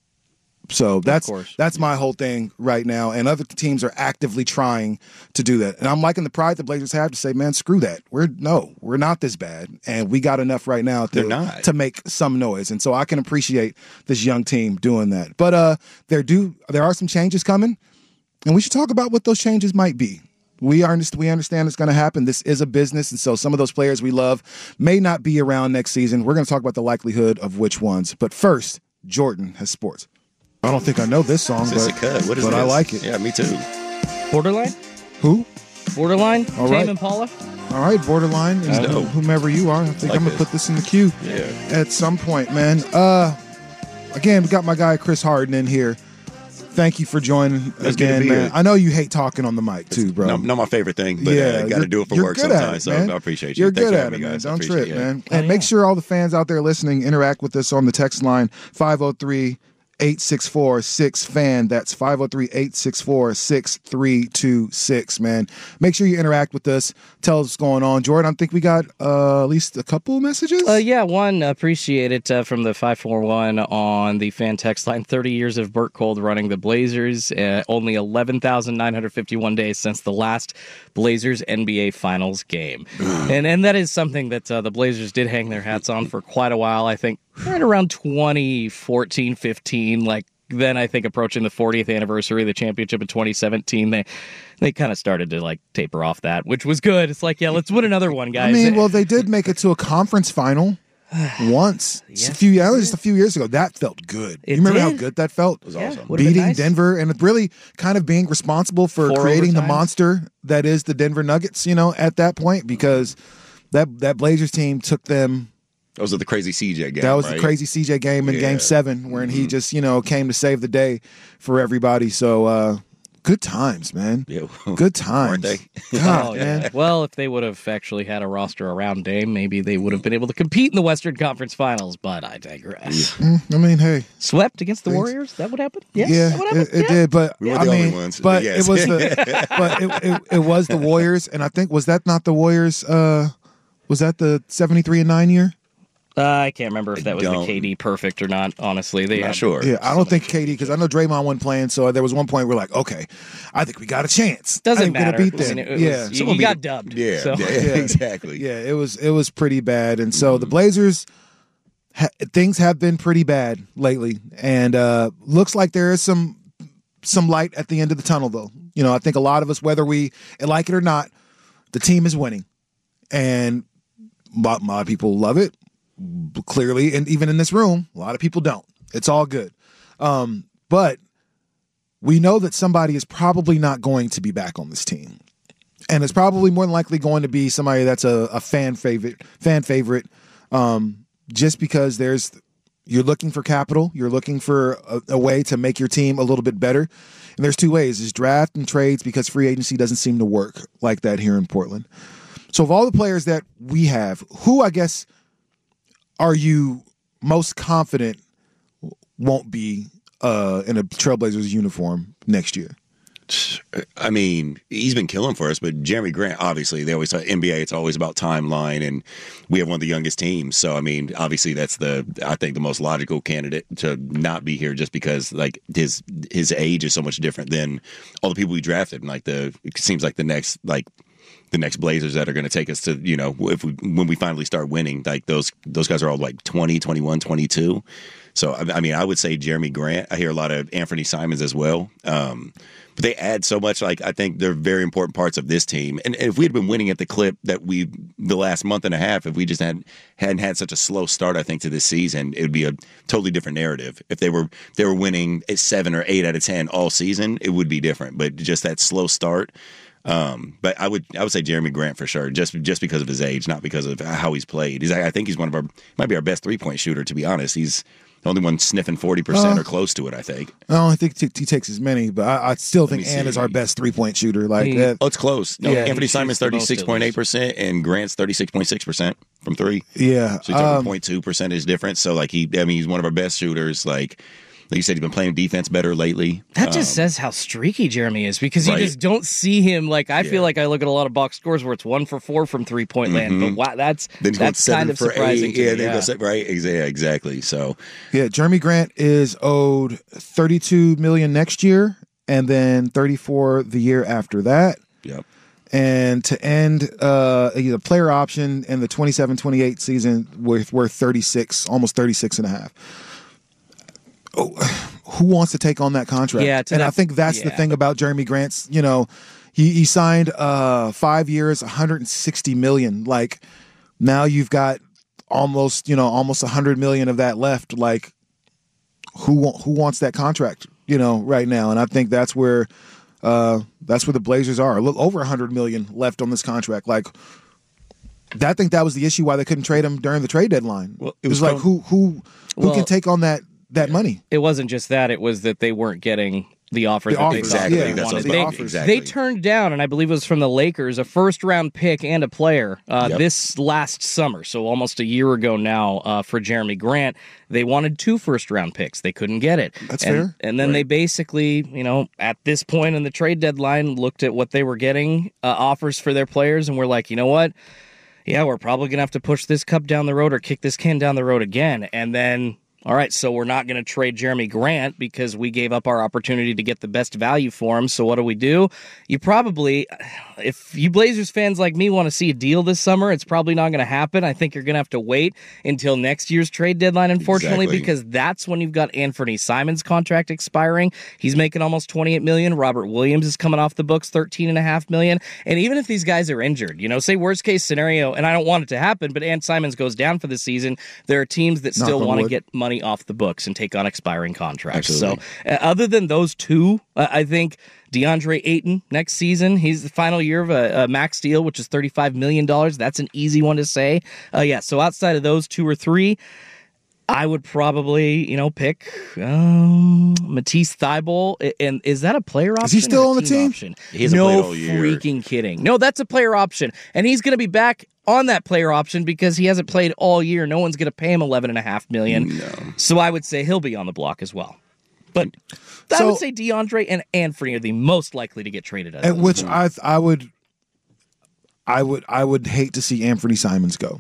So that's course. that's my whole thing right now, and other teams are actively trying to do that. And I'm liking the pride the Blazers have to say, "Man, screw that. We're no, we're not this bad, and we got enough right now They're to not. to make some noise." And so I can appreciate this young team doing that. But uh, there do there are some changes coming, and we should talk about what those changes might be. We are we understand it's going to happen. This is a business, and so some of those players we love may not be around next season. We're going to talk about the likelihood of which ones. But first, Jordan has sports. I don't think I know this song, It's but, a cut. What is but this? I like it. Yeah, me too. Borderline? Who? Borderline? All Tame right. Impala? All right, Borderline, and That's dope. whomever you are. I think like I'm going to this. put this in the queue Yeah. at some point, man. Uh, again, we got my guy Chris Harden in here. Thank you for joining It's good to again, be man. here. I know you hate talking on the mic too, bro. No, not my favorite thing, but yeah, uh, got to you're- do it for you're work good at sometimes. it, man. So I appreciate you. You're Thanks good for at having it, me, man. guys. I Don't appreciate trip, it. man. Oh, And yeah. make sure all the fans out there listening interact with us on the text line five oh three, eight six four, six fan. That's five oh three, eight six four, six three two six, man. Make sure you interact with us. Tell us what's going on. Jordan, I think we got uh, at least a couple messages. Uh, yeah, one, appreciate it uh, from the five four one on the fan text line. thirty years of Burt Cold running the Blazers. Uh, only eleven thousand nine hundred fifty-one days since the last Blazers N B A Finals game. and and that is something that uh, the Blazers did hang their hats on for quite a while. I think right around twenty fourteen, fifteen, like then I think approaching the fortieth anniversary of the championship in twenty seventeen, they they kind of started to like taper off that, which was good. It's like, yeah, let's win another one, guys. I mean, well, they did make it to a conference final once. Yes, a few, that was just a few years ago. That felt good. It you remember did. how good that felt? It was Yeah, awesome. would've been Beating nice. Denver and really kind of being responsible for Four creating the overtimes. monster that is the Denver Nuggets, you know, at that point, because that that Blazers team took them. That was the crazy C J game. That was right? the crazy C J game in Yeah. game seven, where he just, you know, came to save the day for everybody. So uh, good times, man. Yeah. Good times. Weren't they? God, Oh, man. yeah. Well, if they would have actually had a roster around Dame, maybe they would have been able to compete in the Western Conference Finals, but I digress. I mean, hey. Swept against the Thanks. Warriors? That would happen? Yes, Yeah, that would happen? it, it Yeah. did, but We weren't I the only mean, ones, but but yes. it was the, but it, it, it was the Warriors, and I think was that not the Warriors? Uh, was that the seventy-three and nine year? Uh, I can't remember if that was the don't- K D perfect or not, honestly. They Not had- sure. Yeah, I don't think K D, because I know Draymond wasn't playing, so there was one point where we're like, okay, I think we got a chance. I Doesn't think we're matter. gonna beat I them. mean, it was- yeah, you, Someone you beat got it. dubbed. Yeah, so. yeah, Yeah. exactly. yeah, it was it was pretty bad, and so the Blazers, ha- things have been pretty bad lately, and uh, looks like there is some some light at the end of the tunnel, though. You know, I think a lot of us, whether we like it or not, the team is winning, and a lot, a lot of people love it, clearly, and even in this room, a lot of people don't. It's all good, um, but we know that somebody is probably not going to be back on this team. And it's probably more than likely going to be somebody that's a, a fan favorite, fan favorite, um, just because there's you're looking for capital, you're looking for a, a way to make your team a little bit better. And there's two ways: is draft and trades, because free agency doesn't seem to work like that here in Portland. So of all the players that we have, who I guess are you most confident won't be uh, in a Trailblazers uniform next year? I mean, he's been killing for us, but Jeremy Grant, obviously, they always say N B A, it's always about timeline, and we have one of the youngest teams. So, I mean, obviously, that's the, I think, the most logical candidate to not be here just because, like, his his age is so much different than all the people we drafted. And, like, the, it seems like the next, like, the next Blazers that are going to take us to, you know, if we, when we finally start winning, like, those those guys are all, like, twenty, twenty-one, twenty-two. So, I, I mean, I would say Jeremy Grant. I hear a lot of Anthony Simons as well. Um, but they add so much. Like, I think they're very important parts of this team. And if we had been winning at the clip that we the last month and a half, if we just had hadn't had such a slow start, I think to this season, it would be a totally different narrative. If they were they were winning at seven or eight out of ten all season, it would be different. But just that slow start. Um, but I would I would say Jeremy Grant for sure, just just because of his age, not because of how he's played. He's I think he's one of our might be our best three point shooter, to be honest. He's the only one sniffing forty percent Uh, or close to it, I think. I don't think he he takes as many, but I, I still think me Ann see. is our best three point shooter. Like He- that. Oh, it's close. No, Yeah, Anthony he Simons shoots the most of thirty-six point eight percent and Grant's thirty-six point six percent from three. Yeah. So you're talking um, point two percentage difference. So, like, he, I mean, he's one of our best shooters. Like, like you said, he's been playing defense better lately. That just Um, says how streaky Jeremy is, because you Right. just don't see him. Like, I Yeah. feel like I look at a lot of box scores where it's one for four from three point land, but wow, that's Then he's going that's seven kind of for surprising eight. to Yeah, me. then Yeah. goes right. Ex- Yeah, exactly. So, Yeah, Jeremy Grant is owed thirty-two million dollars next year, and then thirty-four the year after that. yep. And to end uh, a player option in the twenty-seven twenty-eight season worth worth thirty-six, almost thirty-six and a half. Oh, who wants to take on that contract? Yeah, to and that- I think that's the yeah. thing about Jeremy Grant's. You know, he he signed uh, five years, one hundred sixty million. Like now you've got almost you know almost one hundred million of that left. Like who wa- who wants that contract? You know, right now, and I think that's where uh, that's where the Blazers are. A little over one hundred million left on this contract. Like. I think that was the issue why they couldn't trade him during the trade deadline. Well, it it was, was like who who who Well- can take on that that money? It wasn't just that; it was that they weren't getting the offers The that offers, they Exactly. yeah, That's wanted. what They, I was offers. exactly. they turned down, and I believe it was from the Lakers, a first-round pick and a player uh, Yep. this last summer, so almost a year ago now uh, for Jeremy Grant. They wanted two first-round picks. They couldn't get it. That's and, fair. And then they basically, you know, at this point in the trade deadline, looked at what they were getting, uh, offers for their players, and were like, you know what? Yeah, we're probably going to have to push this cup down the road or kick this can down the road again. And then, all right, so we're not going to trade Jeremy Grant because we gave up our opportunity to get the best value for him. So what do we do? You probably, if you Blazers fans like me want to see a deal this summer, it's probably not going to happen. I think you're going to have to wait until next year's trade deadline, unfortunately, Exactly. because that's when you've got Anthony Simons' contract expiring. He's making almost twenty-eight million dollars. Robert Williams is coming off the books, thirteen point five million dollars. And even if these guys are injured, you know, say worst case scenario, and I don't want it to happen, but Ant Simons goes down for the season, there are teams that Knock still on want to wood. get money off the books and take on expiring contracts. Absolutely. So uh, other than those two, uh, I think DeAndre Ayton next season, he's the final year of a, a max deal, which is thirty-five million dollars. That's an easy one to say. Uh, yeah, so outside of those two or three, I would probably, you know, pick um, Matisse Thybulle. And is that a player option? he still or a on the team? Option? He hasn't no played all year. freaking kidding. No, that's a player option. And he's going to be back on that player option because he hasn't played all year. No one's going to pay him eleven and a half million dollars. No. So I would say he'll be on the block as well. But I So- would say DeAndre and Anthony are the most likely to get traded. Out of And those which two. I I would I would I would hate to see Anthony Simons go.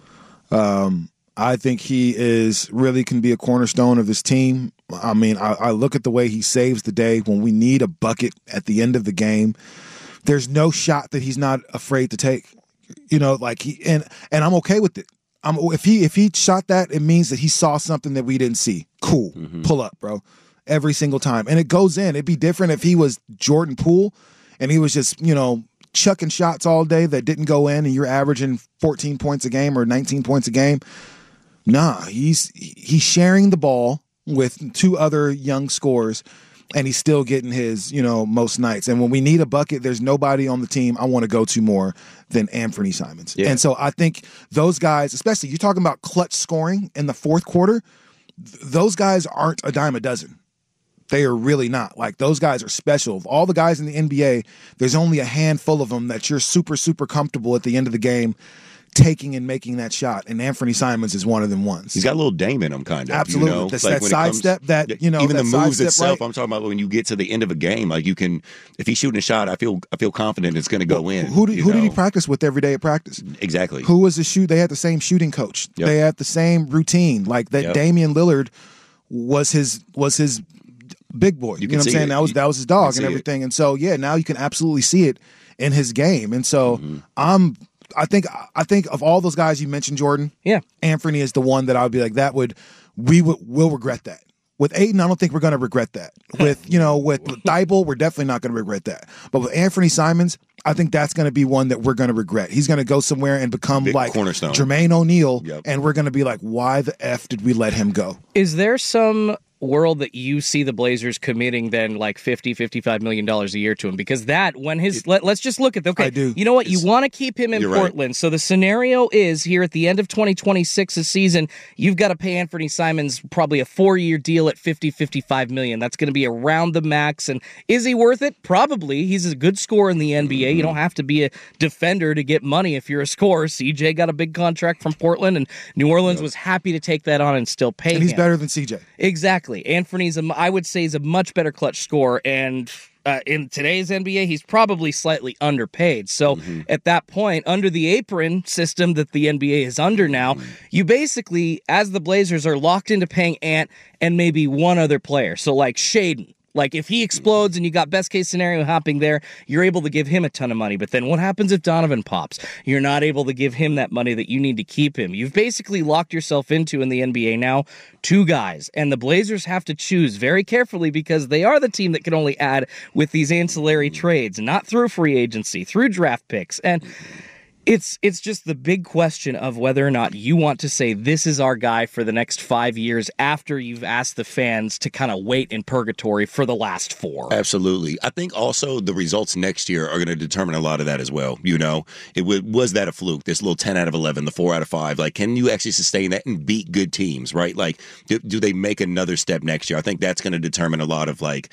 Um, I think he is really can be a cornerstone of this team. I mean, I, I look at the way he saves the day when we need a bucket at the end of the game. There's no shot that he's not afraid to take. You know, like he and and I'm okay with it. I'm if he if he shot that, it means that he saw something that we didn't see. Cool, pull up, bro. Every single time, and it goes in. It'd be different if he was Jordan Poole, and he was just you know chucking shots all day that didn't go in, and you're averaging fourteen points a game or nineteen points a game. Nah, he's he's sharing the ball with two other young scorers, and he's still getting his, you know, most nights. And when we need a bucket, there's nobody on the team I want to go to more than Anthony Simons. Yeah. And so I think those guys, especially you're talking about clutch scoring in the fourth quarter, th- those guys aren't a dime a dozen. They are really not. Like, those guys are special. Of all the guys in the N B A, there's only a handful of them that you're super, super comfortable at the end of the game taking and making that shot. And Anthony Simons is one of them ones. He's got a little Dame in him, kind of. Absolutely. You know? That's Like that when it comes- sidestep, that, you know, even that the moves sidestep, itself. right? I'm talking about when you get to the end of a game, like you can, if he's shooting a shot, I feel, I feel confident it's going to go in. Who, did, you who did he know? practice with every day at practice? Exactly. Who was the shoot? They had the same shooting coach. Yep. They had the same routine. Like that, Yep. Damian Lillard was his was his big boy. You, You know can what I'm see saying? it. That was You- that was his you dog can and see it. everything. And so yeah, now you can absolutely see it in his game. And so Mm-hmm. I'm I think I think of all those guys you mentioned, Jordan. Yeah. Anthony is the one that I would be like, that would we would will regret that. With Aiden, I don't think we're going to regret that. With you know, with Thybulle, we're definitely not going to regret that. But with Anthony Simons, I think that's going to be one that we're going to regret. He's going to go somewhere and become Big like cornerstone. Jermaine O'Neal, Yep. and we're going to be like, why the f did we let him go? Is there some world that you see the Blazers committing then like fifty, fifty-five million dollars a year to him? Because that, when his, let, let's just look at, okay, I do. you know what? You want to keep him in You're right. Portland. So the scenario is here at the end of twenty twenty-six's season, you've got to pay Anthony Simons probably a four-year deal at fifty, fifty-five million. That's going to be around the max. And is he worth it? Probably. He's a good scorer in the N B A. You don't have to be a defender to get money if you're a scorer. C J got a big contract from Portland, and New Orleans was happy to take that on and still pay And he's him. better than C J. Exactly. Anthony's, a, I would say, is a much better clutch scorer, and uh, in today's N B A, he's probably slightly underpaid. So Mm-hmm. at that point, under the apron system that the N B A is under now, Mm-hmm. you basically, as the Blazers, are locked into paying Ant and maybe one other player. So like Shaden. Like, if he explodes and you got best case scenario happening there, you're able to give him a ton of money. But then what happens if Donovan pops? You're not able to give him that money that you need to keep him. You've basically locked yourself into, in the N B A now, two guys. And the Blazers have to choose very carefully because they are the team that can only add with these ancillary trades, not through free agency, through draft picks. And It's it's just the big question of whether or not you want to say this is our guy for the next five years after you've asked the fans to kind of wait in purgatory for the last four. Absolutely. I think also the results next year are going to determine a lot of that as well. You know, it w- was that a fluke? This little ten out of eleven, the four out of five. Like, can you actually sustain that and beat good teams, right? Like, do, do they make another step next year? I think that's going to determine a lot of like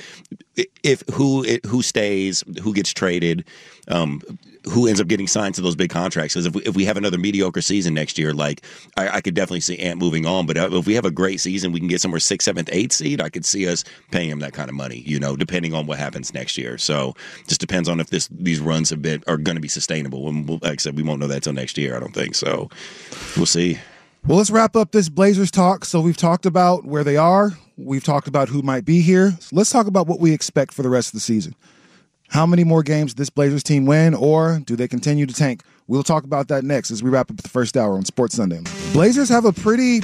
if who it, who stays, who gets traded, um, who ends up getting signed to those big contracts. Because if we, if we have another mediocre season next year, like I, I could definitely see Ant moving on. But if we have a great season, we can get somewhere sixth, seventh, eighth seed. I could see us paying him that kind of money, you know, depending on what happens next year. So just depends on if this these runs have been are going to be sustainable. And we'll, like I said, we won't know that till next year. I don't think so. We'll see. Well, let's wrap up this Blazers talk. So we've talked about where they are. We've talked about who might be here. So let's talk about what we expect for the rest of the season. How many more games does this Blazers team win, or do they continue to tank? We'll talk about that next as we wrap up the first hour on Sports Sunday. Blazers have a pretty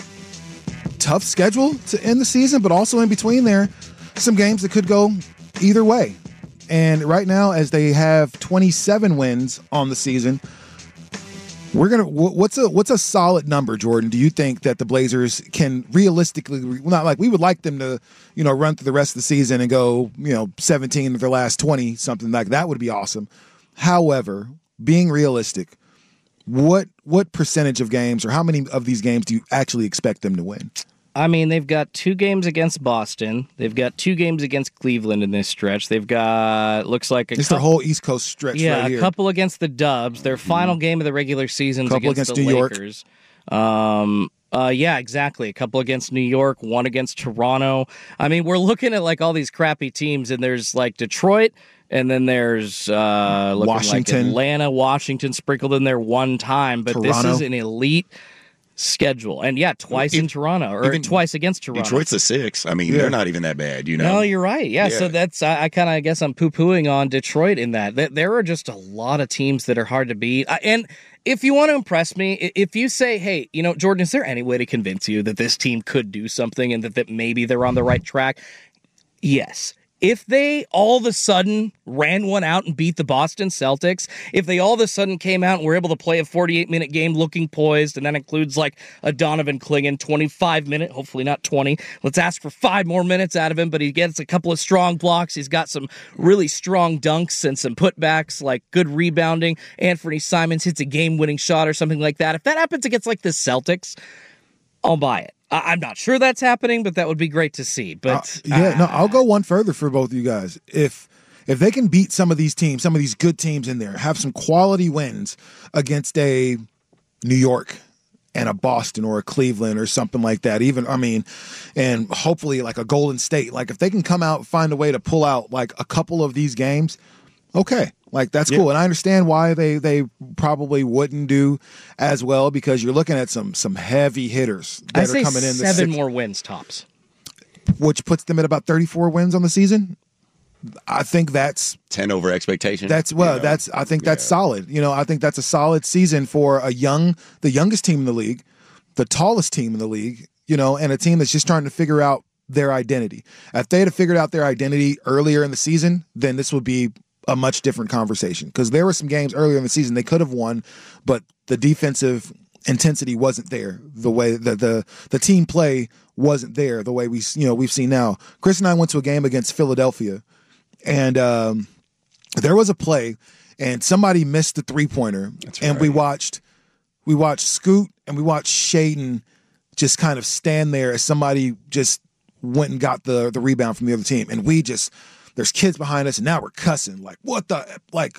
tough schedule to end the season, but also in between there, some games that could go either way. And right now, as they have twenty-seven wins on the season, we're gonna. What's a what's a solid number, Jordan? Do you think that the Blazers can realistically, not like we would like them to, you know, run through the rest of the season and go, you know, seventeen of their last twenty, something like that would be awesome. However, being realistic, what what percentage of games or how many of these games do you actually expect them to win? I mean, they've got two games against Boston. They've got two games against Cleveland in this stretch. They've got, looks like a It's couple, their whole East Coast stretch yeah, right here. a couple against the Dubs. Their final mm-hmm. game of the regular season is couple against, against the New Lakers. York. Um, uh, yeah, exactly. A couple against New York, one against Toronto. I mean, we're looking at like all these crappy teams, and there's like Detroit, and then there's uh, looking Washington. like Atlanta, Washington sprinkled in there one time, but Toronto. This is an elite schedule, and yeah, twice If, in Toronto, or twice against Toronto. Detroit's a six. I mean, yeah. They're not even that bad, you know. No, you're right. Yeah, yeah. so that's I, I kind of I guess I'm poo pooing on Detroit in that. There are just a lot of teams that are hard to beat, and if you want to impress me, if you say, hey, you know, Jordan, is there any way to convince you that this team could do something and that, that maybe they're on the right track? Yes. If they all of a sudden ran one out and beat the Boston Celtics, if they all of a sudden came out and were able to play a forty-eight minute game looking poised, and that includes like a Donovan Clingan twenty-five minute, hopefully not twenty. Let's ask for five more minutes out of him, but he gets a couple of strong blocks. He's got some really strong dunks and some putbacks, like good rebounding. Anthony Simons hits a game-winning shot or something like that. If that happens against like the Celtics, I'll buy it. I'm not sure that's happening, but that would be great to see. But uh, yeah, uh, no, I'll go one further for both of you guys. If if they can beat some of these teams, some of these good teams in there, have some quality wins against a New York and a Boston or a Cleveland or something like that, even, I mean, and hopefully like a Golden State, like if they can come out, find a way to pull out like a couple of these games, okay. Like, that's yeah. cool. And I understand why they, they probably wouldn't do as well, because you're looking at some some heavy hitters that I are say coming in. Seven sixth, more wins tops. which puts them at about thirty-four wins on the season. I think that's ten over expectation. That's well, you know? that's I think that's yeah. solid. You know, I think that's a solid season for a young, the youngest team in the league, the tallest team in the league, you know, and a team that's just trying to figure out their identity. If they had figured out their identity earlier in the season, then this would be a much different conversation, because there were some games earlier in the season they could have won, but the defensive intensity wasn't there. The way that the the team play wasn't there the way we you know we've seen now. Chris and I went to a game against Philadelphia, and um, there was a play, and somebody missed the three pointer, and right. we watched we watched Scoot and we watched Shaden just kind of stand there as somebody just went and got the the rebound from the other team, and we just. There's kids behind us, and now we're cussing. Like, what the? Like,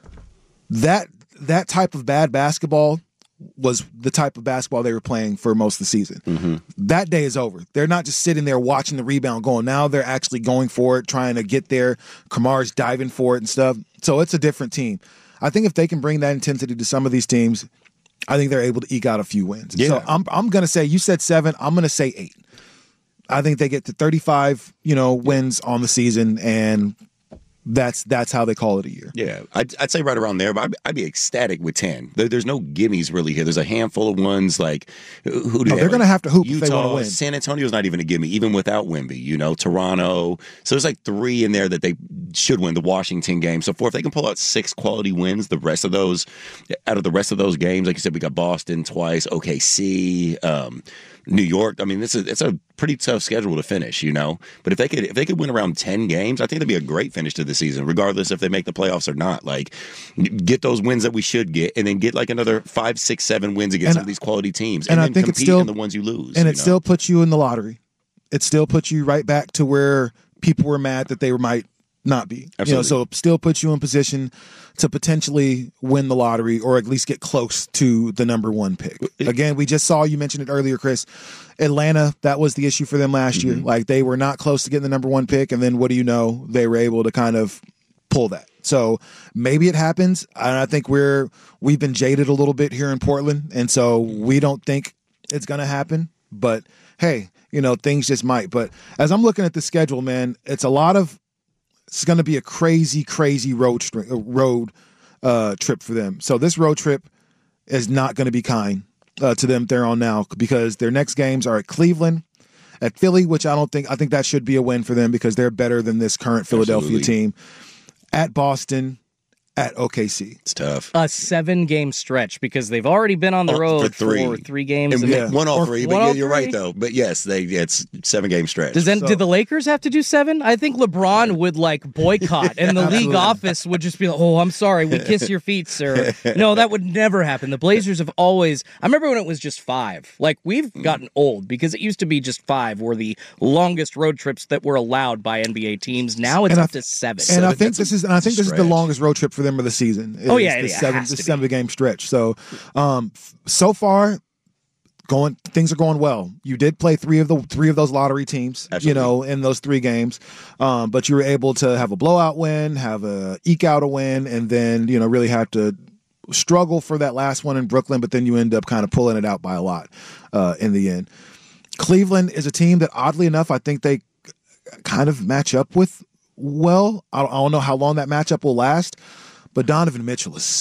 that that type of bad basketball was the type of basketball they were playing for most of the season. Mm-hmm. That day is over. They're not just sitting there watching the rebound going. Now they're actually going for it, trying to get there. Kamar's diving for it and stuff. So it's a different team. I think if they can bring that intensity to some of these teams, I think they're able to eke out a few wins. Yeah. So I'm I'm going to say, you said seven. I'm going to say eight. I think they get to thirty-five, you know, wins on the season, and that's that's how they call it a year. Yeah, I'd, I'd say right around there, but I'd, I'd be ecstatic with ten. There, there's no gimmies really here. There's a handful of ones like who do No, they they're going to have to hoop Utah, if they want to win. San Antonio's not even a gimme, even without Wemby. You know, Toronto. So there's like three in there that they should win. The Washington game. So four, if they can pull out six quality wins, the rest of those, out of the rest of those games, like you said, we got Boston twice, O K C. Um, New York. I mean, this is it's a pretty tough schedule to finish, you know. But if they could if they could win around ten games, I think that'd be a great finish to the season, regardless if they make the playoffs or not. Like, get those wins that we should get, and then get like another five, six, seven wins against And- some of these quality teams, and and, I then think it's compete still- in the ones you lose. And you it know? still puts you in the lottery. It still puts you right back to where people were mad that they might not be. Absolutely. You know, so it still puts you in position to potentially win the lottery or at least get close to the number one pick. Again, we just saw, you mentioned it earlier, Chris, Atlanta, that was the issue for them last Mm-hmm. year. Like, they were not close to getting the number one pick, and then what do you know? They were able to kind of pull that. So maybe it happens. And I think we're we've been jaded a little bit here in Portland, and so we don't think it's going to happen. But hey, you know, things just might. But as I'm looking at the schedule, man, it's a lot of it's going to be a crazy, crazy road string, road uh, trip for them. So this road trip is not going to be kind uh, to them they're on now, because their next games are at Cleveland, at Philly, which I don't think I think that should be a win for them because they're better than this current Philadelphia Absolutely. team. At Boston, at O K C. It's tough. A seven game stretch because they've already been on the Oh, road for three. for three games. And and yeah. they- One all Or- three, one but all yeah, you're right three? though. But yes, they it's seven game stretch. Does then So- did the Lakers have to do seven? I think LeBron would like boycott, and the league Absolutely. office would just be like, "Oh, I'm sorry, we kiss your feet, sir." No, that would never happen. The Blazers have always. I remember when it was just five. Like we've gotten old because it used to be just five were the longest road trips that were allowed by N B A teams. Now it's And I up th- to seven. And Seven, I think that's this a is and I think this is the stretch. longest road trip for them of the season. Oh, is yeah, the yeah, it seven has the to be. seven game stretch. So um f- so far going things are going well. You did play three of the three of those lottery teams, Absolutely. you know, in those three games. Um, but you were able to have a blowout win, have a eke out a win, and then, you know, really have to struggle for that last one in Brooklyn, but then you end up kind of pulling it out by a lot uh, in the end. Cleveland is a team that, oddly enough, I think they kind of match up with well. I don't, I don't know how long that matchup will last, but Donovan Mitchell is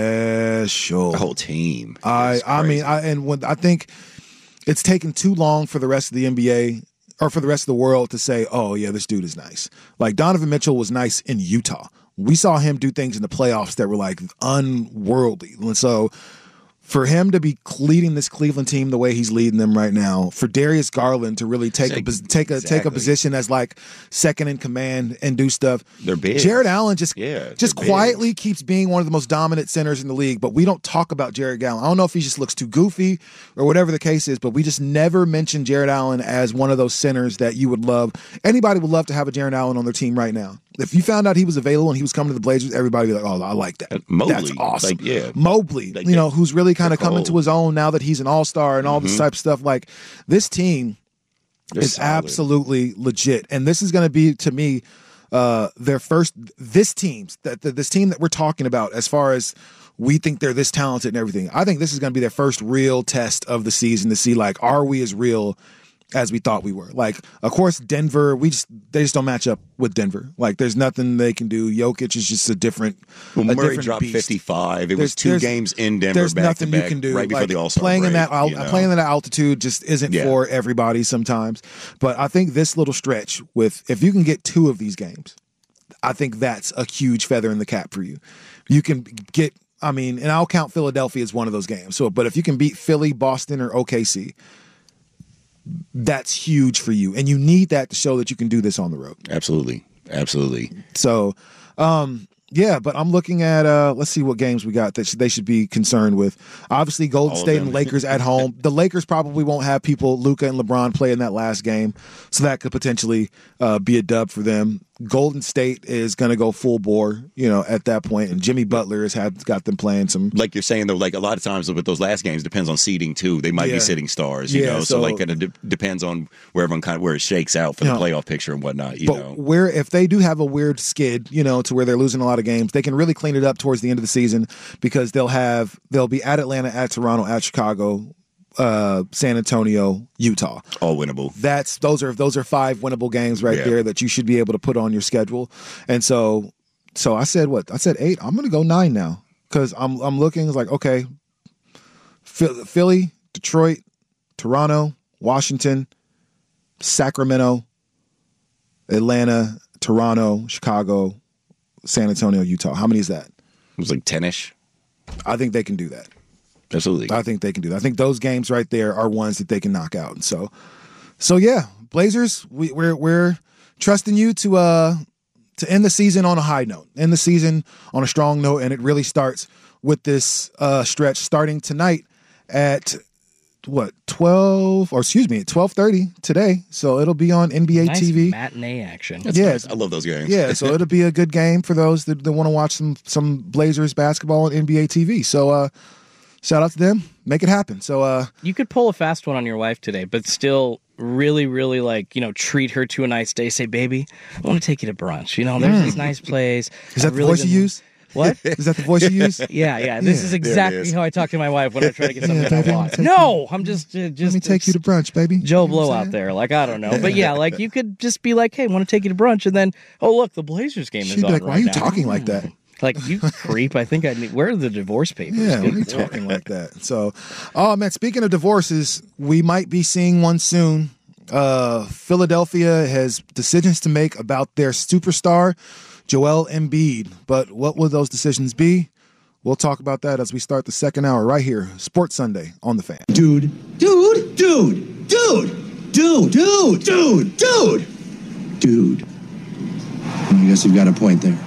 special. the whole team. I It's I mean, crazy. I and when I think it's taken too long for the rest of the N B A or for the rest of the world to say, "Oh yeah, this dude is nice." Like Donovan Mitchell was nice in Utah. We saw him do things in the playoffs that were like unworldly. And so for him to be leading this Cleveland team the way he's leading them right now, for Darius Garland to really take a pos- take a take a Exactly. position as like second in command and do stuff. They're big. Jared Allen just Yeah, just they're big. quietly keeps being one of the most dominant centers in the league, but we don't talk about Jared Allen. I don't know if he just looks too goofy or whatever the case is, but we just never mention Jared Allen as one of those centers that you would love. Anybody would love to have a Jared Allen on their team right now. If you found out he was available and he was coming to the Blazers, everybody would be like, "Oh, I like that. Mobley, That's awesome." like, yeah. Mobley, Like, you know, who's really kind of they're coming to cold. his own now that he's an all-star and all this type of stuff. Like, this team They're is solid. absolutely legit. And this is going to be, to me, uh, their first, this team's, that that this team that we're talking about, as far as we think they're this talented and everything, I think this is going to be their first real test of the season to see, like, are we as real as we thought we were? Like, of course, Denver, we just, they just don't match up with Denver. Like, there's nothing they can do. Jokic is just a different, Well, a Murray different dropped beast. fifty-five. It There's- was two there's- games in Denver. There's back nothing to you back, can do. right before Like, the All Star playing break. in that al- you know? playing in that altitude just isn't Yeah. for everybody sometimes. But I think this little stretch with, if you can get two of these games, I think that's a huge feather in the cap for you. You can get, I mean, and I'll count Philadelphia as one of those games. So, but if you can beat Philly, Boston, or O K C, that's huge for you, and you need that to show that you can do this on the road. Absolutely, absolutely. So, um, yeah, but I'm looking at uh, let's see what games we got that sh- they should be concerned with. Obviously, Golden All of State them. and Lakers at home. The Lakers probably won't have people Luka and LeBron play in that last game, so that could potentially uh, be a dub for them. Golden State is going to go full bore, you know, at that point, and Jimmy Butler has had got them playing some. Like you're saying though, like a lot of times with those last games depends on seeding too. They might Yeah. be sitting stars, you Yeah, know. So, so- like it de- depends on where everyone kind of where it shakes out for You the know, playoff picture and whatnot. You But know, where if they do have a weird skid, you know, to where they're losing a lot of games, they can really clean it up towards the end of the season because they'll have they'll be at Atlanta, at Toronto, at Chicago, uh, San Antonio, Utah. All winnable. That's those are those are five winnable games right Yeah. there that you should be able to put on your schedule. And so, so I said what I said eight. I'm going to go nine now because I'm I'm looking. It's like okay, Philly, Detroit, Toronto, Washington, Sacramento, Atlanta, Toronto, Chicago, San Antonio, Utah. How many is that? It was like ten-ish. I think they can do that. Absolutely. I think they can do that. I think those games right there are ones that they can knock out. And so, so yeah, Blazers, we, we're we're trusting you to uh to end the season on a high note, end the season on a strong note, and it really starts with this uh, stretch starting tonight at what twelve or excuse me at twelve thirty today. So it'll be on N B A nice T V matinee action. That's yeah, nice. I love those games. yeah. So it'll be a good game for those that, that want to watch some some Blazers basketball on N B A T V. So uh, shout out to them, make it happen. So uh, You could pull a fast one on your wife today, but still really, really like, you know, treat her to a nice day. Say, baby, I want to take you to brunch. You know, there's this nice place. is that I've the really voice you been- use? What? Is that the voice you use? Yeah, yeah. This Yeah. is There it exactly is. how I talk to my wife when I try to get something Yeah, I baby, want. take No, I'm just, uh, just Let me take you to brunch, baby. Joe You know what Blow I'm out saying? there. Like, I don't know. But yeah, like you could just be like, hey, want to take you to brunch? And then, oh, look, the Blazers game She'd is be on like, why right are you now. talking like that? Like, you creep. I think I need, where are the divorce papers? Yeah, Good why are you Lord. talking like that? So, oh man, speaking of divorces, we might be seeing one soon. Uh, Philadelphia has decisions to make about their superstar, Joel Embiid. But what will those decisions be? We'll talk about that as we start the second hour right here, Sports Sunday on The Fan. Dude, dude, dude, dude, dude, dude, dude, dude, dude. I guess you've got a point there.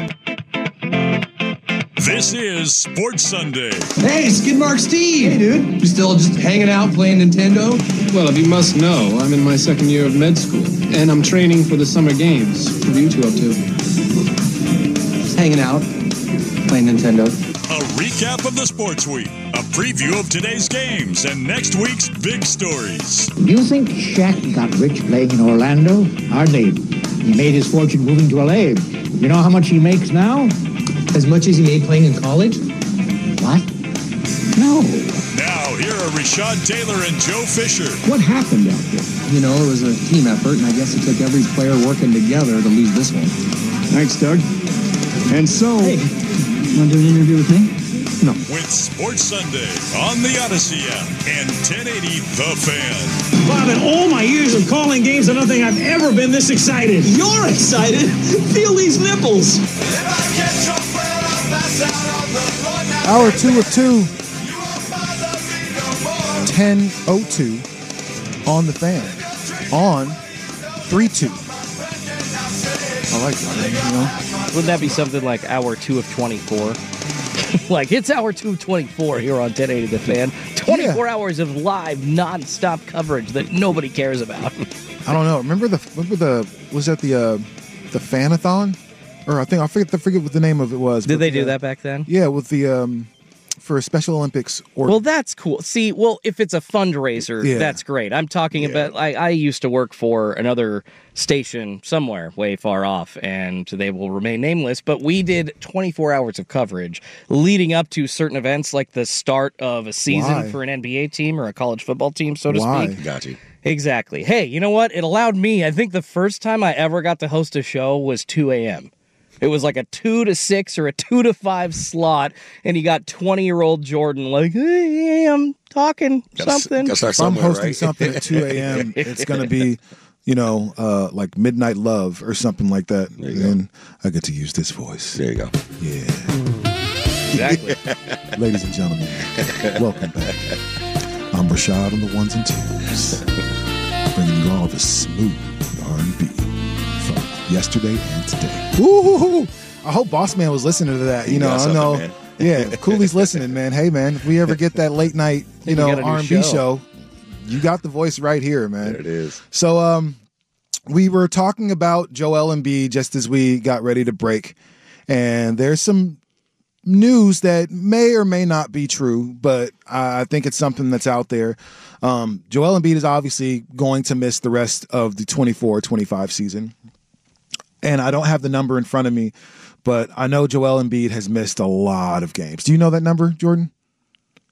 This is Sports Sunday. Hey, Skidmark Steve. Hey, dude. You still just hanging out playing Nintendo? Well, if you must know, I'm in my second year of med school, and I'm training for the summer games. What are you two up to? Just hanging out, playing Nintendo. A recap of the sports week, a preview of today's games, and next week's big stories. You think Shaq got rich playing in Orlando? Hardly. He made his fortune moving to L A. You know how much he makes now? As much as he made playing in college? What? No. Now, here are Rashad Taylor and Joe Fisher. What happened out there? You know, it was a team effort, and I guess it took every player working together to lose this one. Thanks, Doug. And so, Hey, want to do an interview with me? No. With Sports Sunday on the Odyssey app and ten eighty The Fan. Bob, in all my years of calling games, I don't think I've ever been this excited. You're excited? Feel these nipples. Hour two of two, ten oh two on The Fan, on three two. I like that, man, you know? Wouldn't that be something like hour two of twenty-four? Like, it's hour two of twenty-four here on ten eighty The Fan. twenty-four Yeah. hours of live, non-stop coverage that nobody cares about. I don't know. Remember the, remember the, was that the, uh, the Fanathon? Or I think, I forget, I forget what the name of it was. Did but they the, do uh, that back then? Yeah, with the, um, for Special Olympics. Or Well, that's cool. See, well, if it's a fundraiser, Yeah. that's great. I'm talking about, I, I used to work for another station somewhere way far off, and they will remain nameless, but we did twenty-four hours of coverage leading up to certain events like the start of a season Why? for an N B A team or a college football team, so to Why? speak. Got you. Exactly. Hey, you know what? It allowed me, I think the first time I ever got to host a show was two a.m. It was like a two to six or a two to five slot, and you got twenty-year-old Jordan like, hey, I'm talking Gotta s- something. gotta start if I'm somewhere, hosting right? something at two a.m., it's going to be, you know, uh, like Midnight Love or something like that. There you go. And I get to use this voice. There you go. Yeah. Exactly. Ladies and gentlemen, welcome back. I'm Rashad on the ones and twos, bringing you all the smooth R and B from yesterday and today. Ooh, I hope Boss Man was listening to that. You You know, got I something, know. man. Yeah, Cooley's listening, man. Hey, man, if we ever get that late night, you You know, got a new R and B show. show, you got the voice right here, man. There it is. So, um, we were talking about Joel Embiid just as we got ready to break, and there's some news that may or may not be true, but I think it's something that's out there. Um, Joel Embiid is obviously going to miss the rest of the twenty-four twenty-five season, and I don't have the number in front of me, but I know Joel Embiid has missed a lot of games. Do you know that number, Jordan?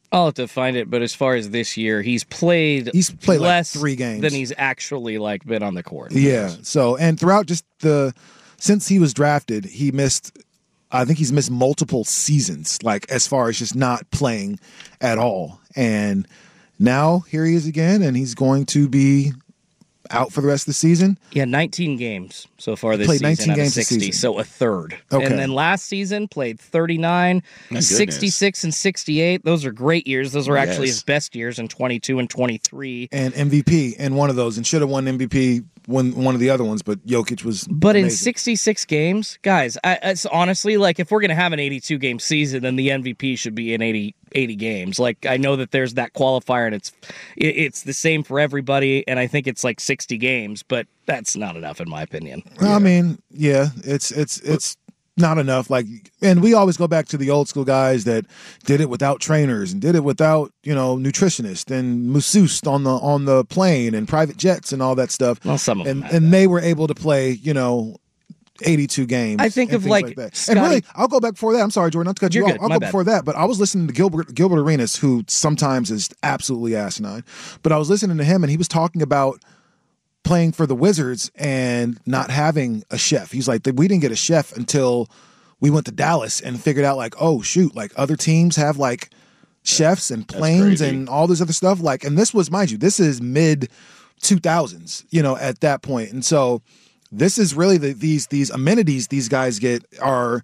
I'll have to find it, but as far as this year, he's played he's played less like three games than he's actually like been on the court. Yeah. So and throughout just the since he was drafted, he missed. I think he's missed multiple seasons, like as far as just not playing at all. And now here he is again, and he's going to be out for the rest of the season. Yeah, nineteen games so far this played season nineteen out of games this sixty, season. so a third. Okay. And then last season played thirty-nine, My sixty-six, and sixty-eight. Those are great years. Those were actually Yes. his best years in twenty-two and twenty-three. And M V P in one of those, and should have won M V P when one of the other ones, but Jokic was. But in amazing. sixty-six games, guys, I, it's honestly like if we're going to have an eighty-two game season, then the M V P should be in eighty, eighty games. Like I know that there's that qualifier, and it's it, it's the same for everybody, and I think it's like sixty games, but that's not enough in my opinion. I mean, yeah, it's it's it's not enough. Like, and we always go back to the old school guys that did it without trainers and did it without, you know, nutritionists and masseuse on the on the plane and private jets and all that stuff. Well, some of and them and they were able to play, you know, eighty-two games. I think and of, things like, that. Scotty- And really, I'll go back before that. I'm sorry, Jordan, not to cut you You're off. good. I'll My go bad. before that, but I was listening to Gilbert Gilbert Arenas, who sometimes is absolutely asinine. But I was listening to him, and he was talking about playing for the Wizards and not having a chef. He's like, we didn't get a chef until we went to Dallas and figured out, like, oh shoot, like other teams have like chefs and planes crazy. and all this other stuff. Like, and this was, mind you, this is mid two thousands, you know, at that point. And so this is really the, these these amenities these guys get are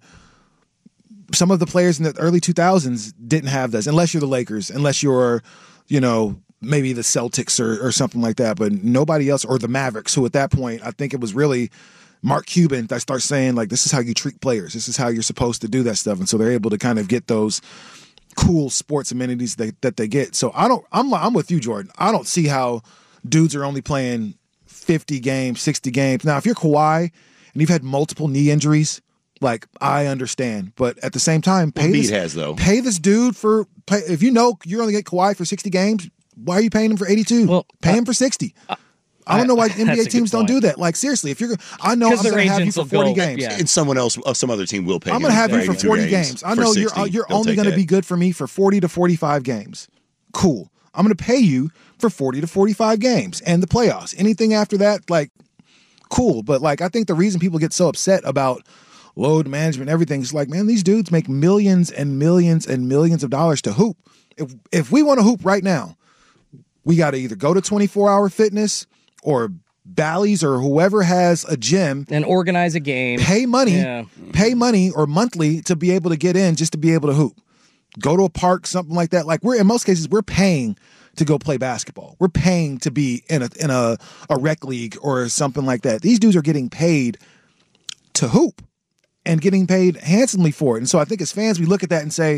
some of the players in the early two thousands didn't have this, unless you're the Lakers, unless you're, you know, maybe the Celtics or, or something like that, but nobody else, or the Mavericks, who at that point, I think it was really Mark Cuban that starts saying, like, this is how you treat players. This is how you're supposed to do that stuff. And so they're able to kind of get those cool sports amenities that, that they get. So I don't, I'm, I'm with you, Jordan. I don't see how dudes are only playing fifty games, sixty games. Now, if you're Kawhi and you've had multiple knee injuries, like, I understand. But at the same time, pay Embiid this, has, though. pay this dude for, pay, if you know you're only get Kawhi for sixty games, why are you paying him for eighty-two? Well, pay uh, him for sixty. Uh, I don't know why N B A that's a teams good don't do point. that. Like, seriously, if you're, I know I'm 'Cause their going to have you agents for will forty go- games. yeah. And someone else, uh, some other team will pay. I'm him going to have you for eighty-two forty games. I for know you're sixty. you're They'll only take going to that. be good for me for forty to forty-five games. Cool. I'm going to pay you for forty to forty-five games and the playoffs. Anything after that, like, cool. But, like, I think the reason people get so upset about load management, everything, is like, man, these dudes make millions and millions and millions of dollars to hoop. If if we want to hoop right now, we got to either go to twenty-four hour fitness or Bally's or whoever has a gym And organize a game. pay money, Yeah. pay money or monthly to be able to get in, just to be able to hoop. Go to a park, something like that. Like, we're in most cases, we're paying to go play basketball. We're paying to be in a in a, a rec league or something like that. These dudes are getting paid to hoop and getting paid handsomely for it. And so I think as fans, we look at that and say,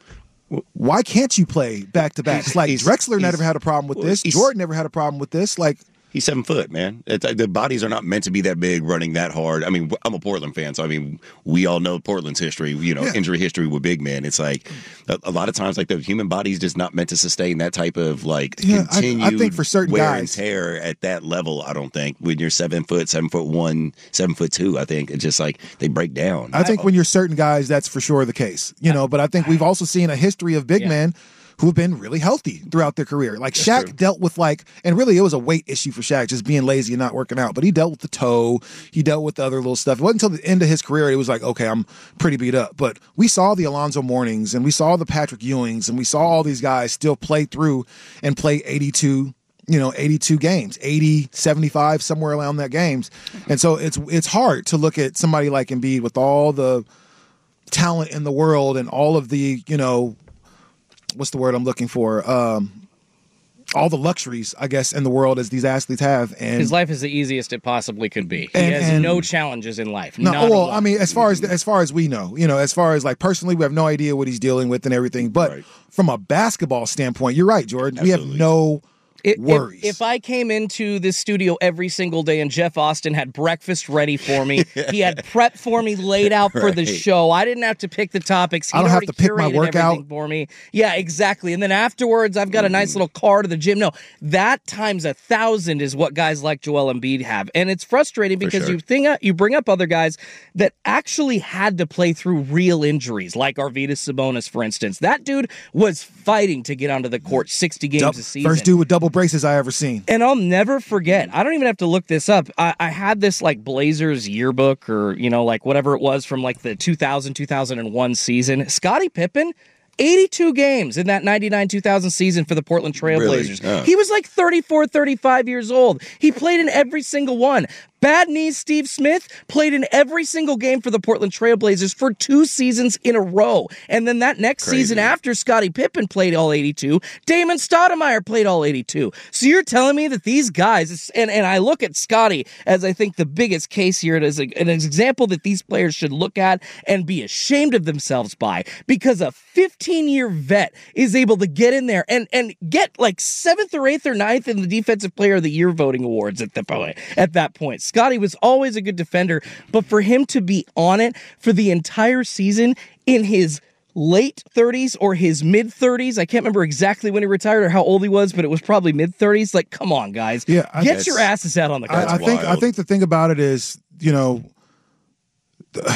why can't you play back to back? Like, He's- Drexler he's- never had a problem with well, this. he's- Jordan never had a problem with this. Like, He's seven foot, man. It's, the bodies are not meant to be that big, running that hard. I mean, I'm a Portland fan, so I mean, we all know Portland's history. You know, Yeah. injury history with big men. It's like a, a lot of times, like the human body's just not meant to sustain that type of like Yeah, I- I continued think for certain wear guys- and tear at that level. I don't think when you're seven foot, seven foot one, seven foot two, I think it's just like they break down. I think when you're certain guys, that's for sure the case. You know, but I think we've also seen a history of big Yeah. men who have been really healthy throughout their career. Like, Shaq true. dealt with, like, and really it was a weight issue for Shaq, just being lazy and not working out. But he dealt with the toe. He dealt with the other little stuff. It wasn't until the end of his career it was like, okay, I'm pretty beat up. But we saw the Alonzo Mournings and we saw the Patrick Ewings and we saw all these guys still play through and play eighty-two, you know, eighty-two games, eighty, seventy-five, somewhere around that games. And so it's it's hard to look at somebody like Embiid with all the talent in the world and all of the, you know, what's the word I'm looking for? Um, all the luxuries, I guess, in the world as these athletes have. And His life is the easiest it possibly could be. He And- has and- no challenges in life. no, Not a well, one. I mean, as far as as far as we know, you know, as far as like personally, we have no idea what he's dealing with and everything. But Right. from a basketball standpoint, you're right, Jordan. We have Absolutely. no If, worries. If, if I came into this studio every single day and Jeff Austin had breakfast ready for me, he had prep for me laid out for the Right. show. I didn't have to pick the topics. He I don't have already to pick my curated workout. everything for me. Yeah, exactly. And then afterwards, I've got a nice little car to the gym. No, that times a thousand is what guys like Joel Embiid have, and it's frustrating because sure. you think you bring up other guys that actually had to play through real injuries, like Arvydas Sabonis, for instance. That dude was fighting to get onto the court sixty games Dou- a season. First dude with double braces I ever seen. And I'll never forget. I don't even have to look this up. I, I had this like Blazers yearbook or, you know, like whatever it was from like the two thousand, two thousand one season. Scottie Pippen, eighty-two games in that ninety-nine two thousand season for the Portland Trailblazers. Really? Oh. He was like thirty-four, thirty-five years old. He played in every single one. Bad knees Steve Smith played in every single game for the Portland Trailblazers for two seasons in a row. And then that next Crazy. season after Scottie Pippen played all eighty-two, Damon Stoudemire played all eighty-two. So you're telling me that these guys, and, and I look at Scottie as I think the biggest case here, as a, an example that these players should look at and be ashamed of themselves by, because a fifteen-year vet is able to get in there and, and get like seventh or eighth or ninth in the Defensive Player of the Year voting awards at the point. At that point, Scottie was always a good defender, but for him to be on it for the entire season in his late thirties or his mid thirties, I can't remember exactly when he retired or how old he was, but it was probably mid thirties. Like, come on, guys, Yeah, I- get your asses out on the court. I, I think I wild. think the thing about it is, you know, the,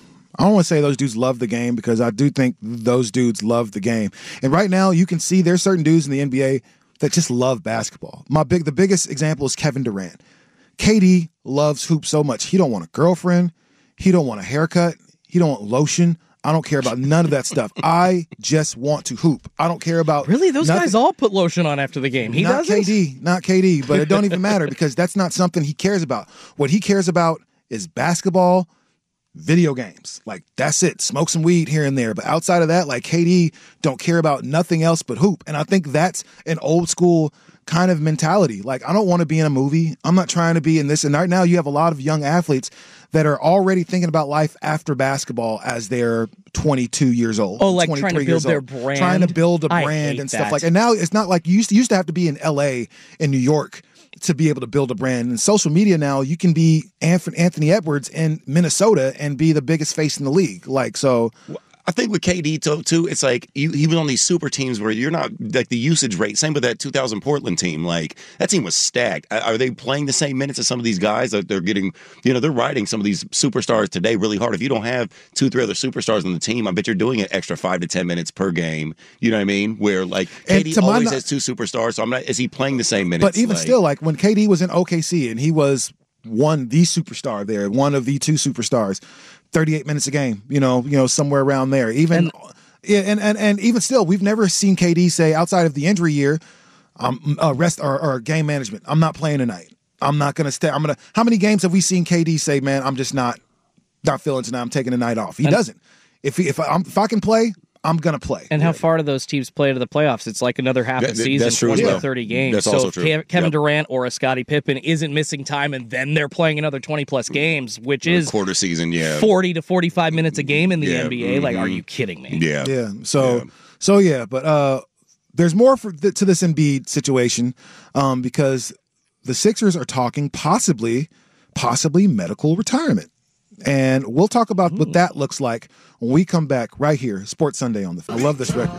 I don't want to say those dudes love the game, because I do think those dudes love the game. And right now, you can see there's certain dudes in the N B A that just love basketball. My big, the biggest example is Kevin Durant. K D loves hoops so much. He don't want a girlfriend. He don't want a haircut. He don't want lotion. I don't care about none of that stuff. I just want to hoop. I don't care about Really, those nothing. guys all put lotion on after the game. He not doesn't. K D, not K D, but it don't even matter, because that's not something he cares about. What he cares about is basketball, video games. Like, that's it. Smoke some weed here and there. But outside of that, like, K D don't care about nothing else but hoop. And I think that's an old school kind of mentality. Like, I don't want to be in a movie. I'm not trying to be in this. And right now you have a lot of young athletes that are already thinking about life after basketball as they're twenty-two years old. Oh, like trying to twenty-three build years their old. brand? Trying to build a I brand hate and stuff that. like. And now it's not like you used to, you used to have to be in L A and New York to be able to build a brand. And social media now, you can be Anthony Edwards in Minnesota and be the biggest face in the league. Like, so. I think with K D too, too, it's like you, he was on these super teams where you're not like the usage rate. Same with that two thousand Portland team. Like, that team was stacked. Are they playing the same minutes as some of these guys that they're getting? You know, they're riding some of these superstars today really hard. If you don't have two, three other superstars on the team, I bet you're doing an extra five to ten minutes per game. You know what I mean? Where like K D to my always kno- has two superstars. So I'm not. Is he playing the same minutes? But even like, still, like when K D was in O K C and he was one the superstar there, one of the two superstars, thirty-eight minutes a game, you know, you know, somewhere around there. Even And- yeah, and, and and even still, we've never seen K D say, outside of the injury year, um, uh, rest or, or game management, I'm not playing tonight. I'm not gonna stay. I'm gonna. How many games have we seen K D say, man, I'm just not not feeling tonight. I'm taking the night off. He And- doesn't. If he, if I, I'm, if I can play, I'm gonna play. And how far do those teams play to the playoffs? It's like another half a That- season, that's true as twenty to well. thirty games. That's so also if true. Ke- Kevin Yep. Durant or a Scottie Pippen isn't missing time, and then they're playing another twenty plus games, which is quarter season, yeah, forty to forty-five minutes a game in the Yeah, N B A. Like, are mhm. you kidding me? yeah, Yeah. So Yeah. so yeah, but uh there's more for th- to this Embiid situation, um, because the Sixers are talking possibly, possibly medical retirement. And we'll talk about Ooh. what that looks like when we come back right here, Sports Sunday on the. I love this record.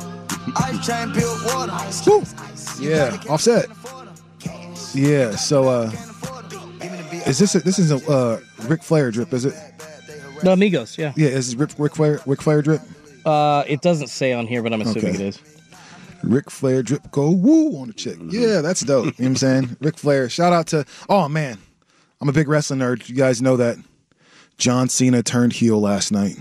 Woo. Yeah, Offset. Yeah, so uh, is this a, this is a uh, Ric Flair drip? Is it? The Amigos, yeah. Yeah, is this Ric, Ric Flair Ric Flair drip? Uh, it doesn't say on here, but I'm assuming Okay. it is. Ric Flair drip go woo on the chick. Yeah, that's dope. You know what I'm saying? Ric Flair. Shout out to, oh man, I'm a big wrestling nerd. You guys know that. John Cena turned heel last night.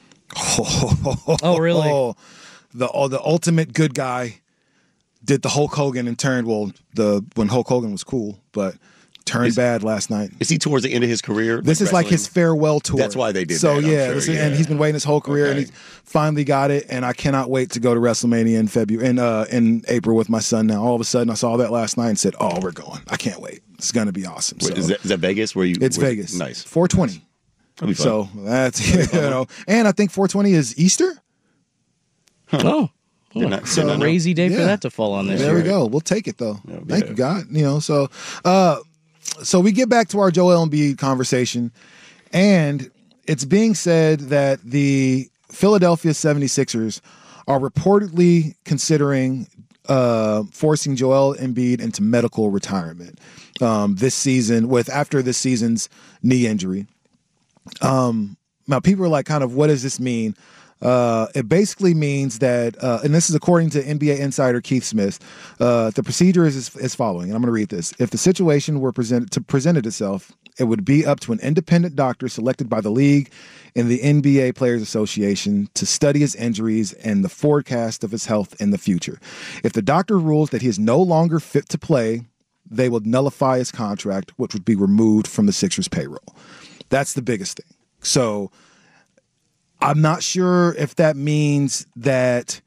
Oh, really? The oh, the ultimate good guy did the Hulk Hogan and turned, well, the when Hulk Hogan was cool, but turned Is- bad last night. Is he towards the end of his career? This is like his wrestling? farewell tour. That's why they did So that, I'm yeah, sure, this is- yeah. and he's been waiting his whole career, and Okay. he finally got it. And I cannot wait to go to WrestleMania in February, in uh, in April with my son. Now, all of a sudden, I saw that last night and said, "Oh, we're going! I can't wait! It's gonna be awesome." Wait, So, is, that, is that Vegas? Where you? it's where- Vegas. Nice. four twenty. That'll be fun. So that's you know, and I think four twenty is Easter. Oh, Well, not, so a crazy day yeah. for that to fall on this There year. we go. We'll take it though. Yeah, Thank yeah. you, God. You know, so uh, so we get back to our Joel Embiid conversation, and it's being said that the Philadelphia seventy-sixers are reportedly considering uh, forcing Joel Embiid into medical retirement um, this season with after this season's knee injury. Um, now, people are like, kind of, what does this mean? Uh, it basically means that, uh, and this is according to N B A insider Keith Smith, uh, the procedure is is, is following, and I'm going to read this. If the situation were presented to presented itself, it would be up to an independent doctor selected by the league and the N B A Players Association to study his injuries and the forecast of his health in the future. If the doctor rules that he is no longer fit to play, they will nullify his contract, which would be removed from the Sixers payroll. That's the biggest thing. So I'm not sure if that means that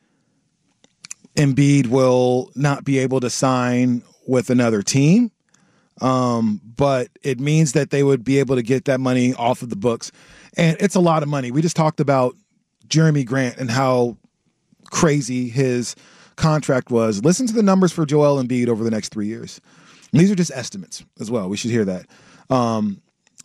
Embiid will not be able to sign with another team, um, but it means that they would be able to get that money off of the books. And it's a lot of money. We just talked about Jeremy Grant and how crazy his contract was. Listen to the numbers for Joel Embiid over the next three years. And these are just estimates as well. We should hear that. Um,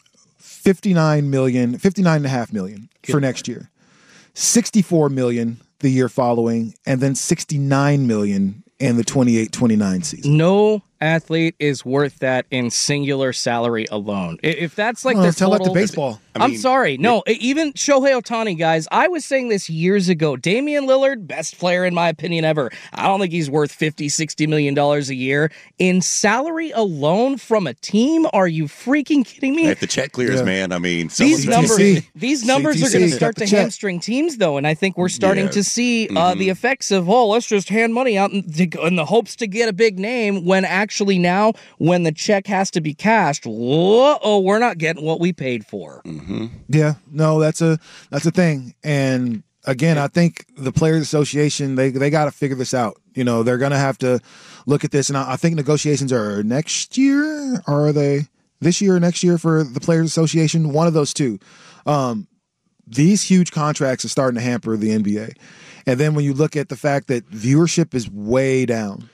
fifty-nine million, fifty-nine and a half million for next year, sixty-four million the year following, and then sixty-nine million in the twenty-eight twenty-nine season. No athlete is worth that in singular salary alone. I- If that's like Well, the tell that total, to baseball. I I'm mean, sorry. No, even Shohei Ohtani, guys. I was saying this years ago. Damian Lillard, best player in my opinion ever. I don't think he's worth fifty, sixty million dollars a year in salary alone from a team. Are you freaking kidding me? If the check clears, Yeah. man, I mean, These someone's- numbers, C T C. these numbers are C T C, going to start got the to check. hamstring teams, though, and I think we're starting Yeah. to see uh, the effects of, oh, let's just hand money out in, in the hopes to get a big name. When actually now, when the check has to be cashed, whoa, oh, we're not getting what we paid for. Mm-hmm. Yeah, no, that's a that's a thing. And again, I think the Players Association, they they got to figure this out. You know, they're going to have to look at this. And I, I think negotiations are next year. Or are they this year or next year for the Players Association? One of those two. Um, these huge contracts are starting to hamper the N B A. And then when you look at the fact that viewership is way down,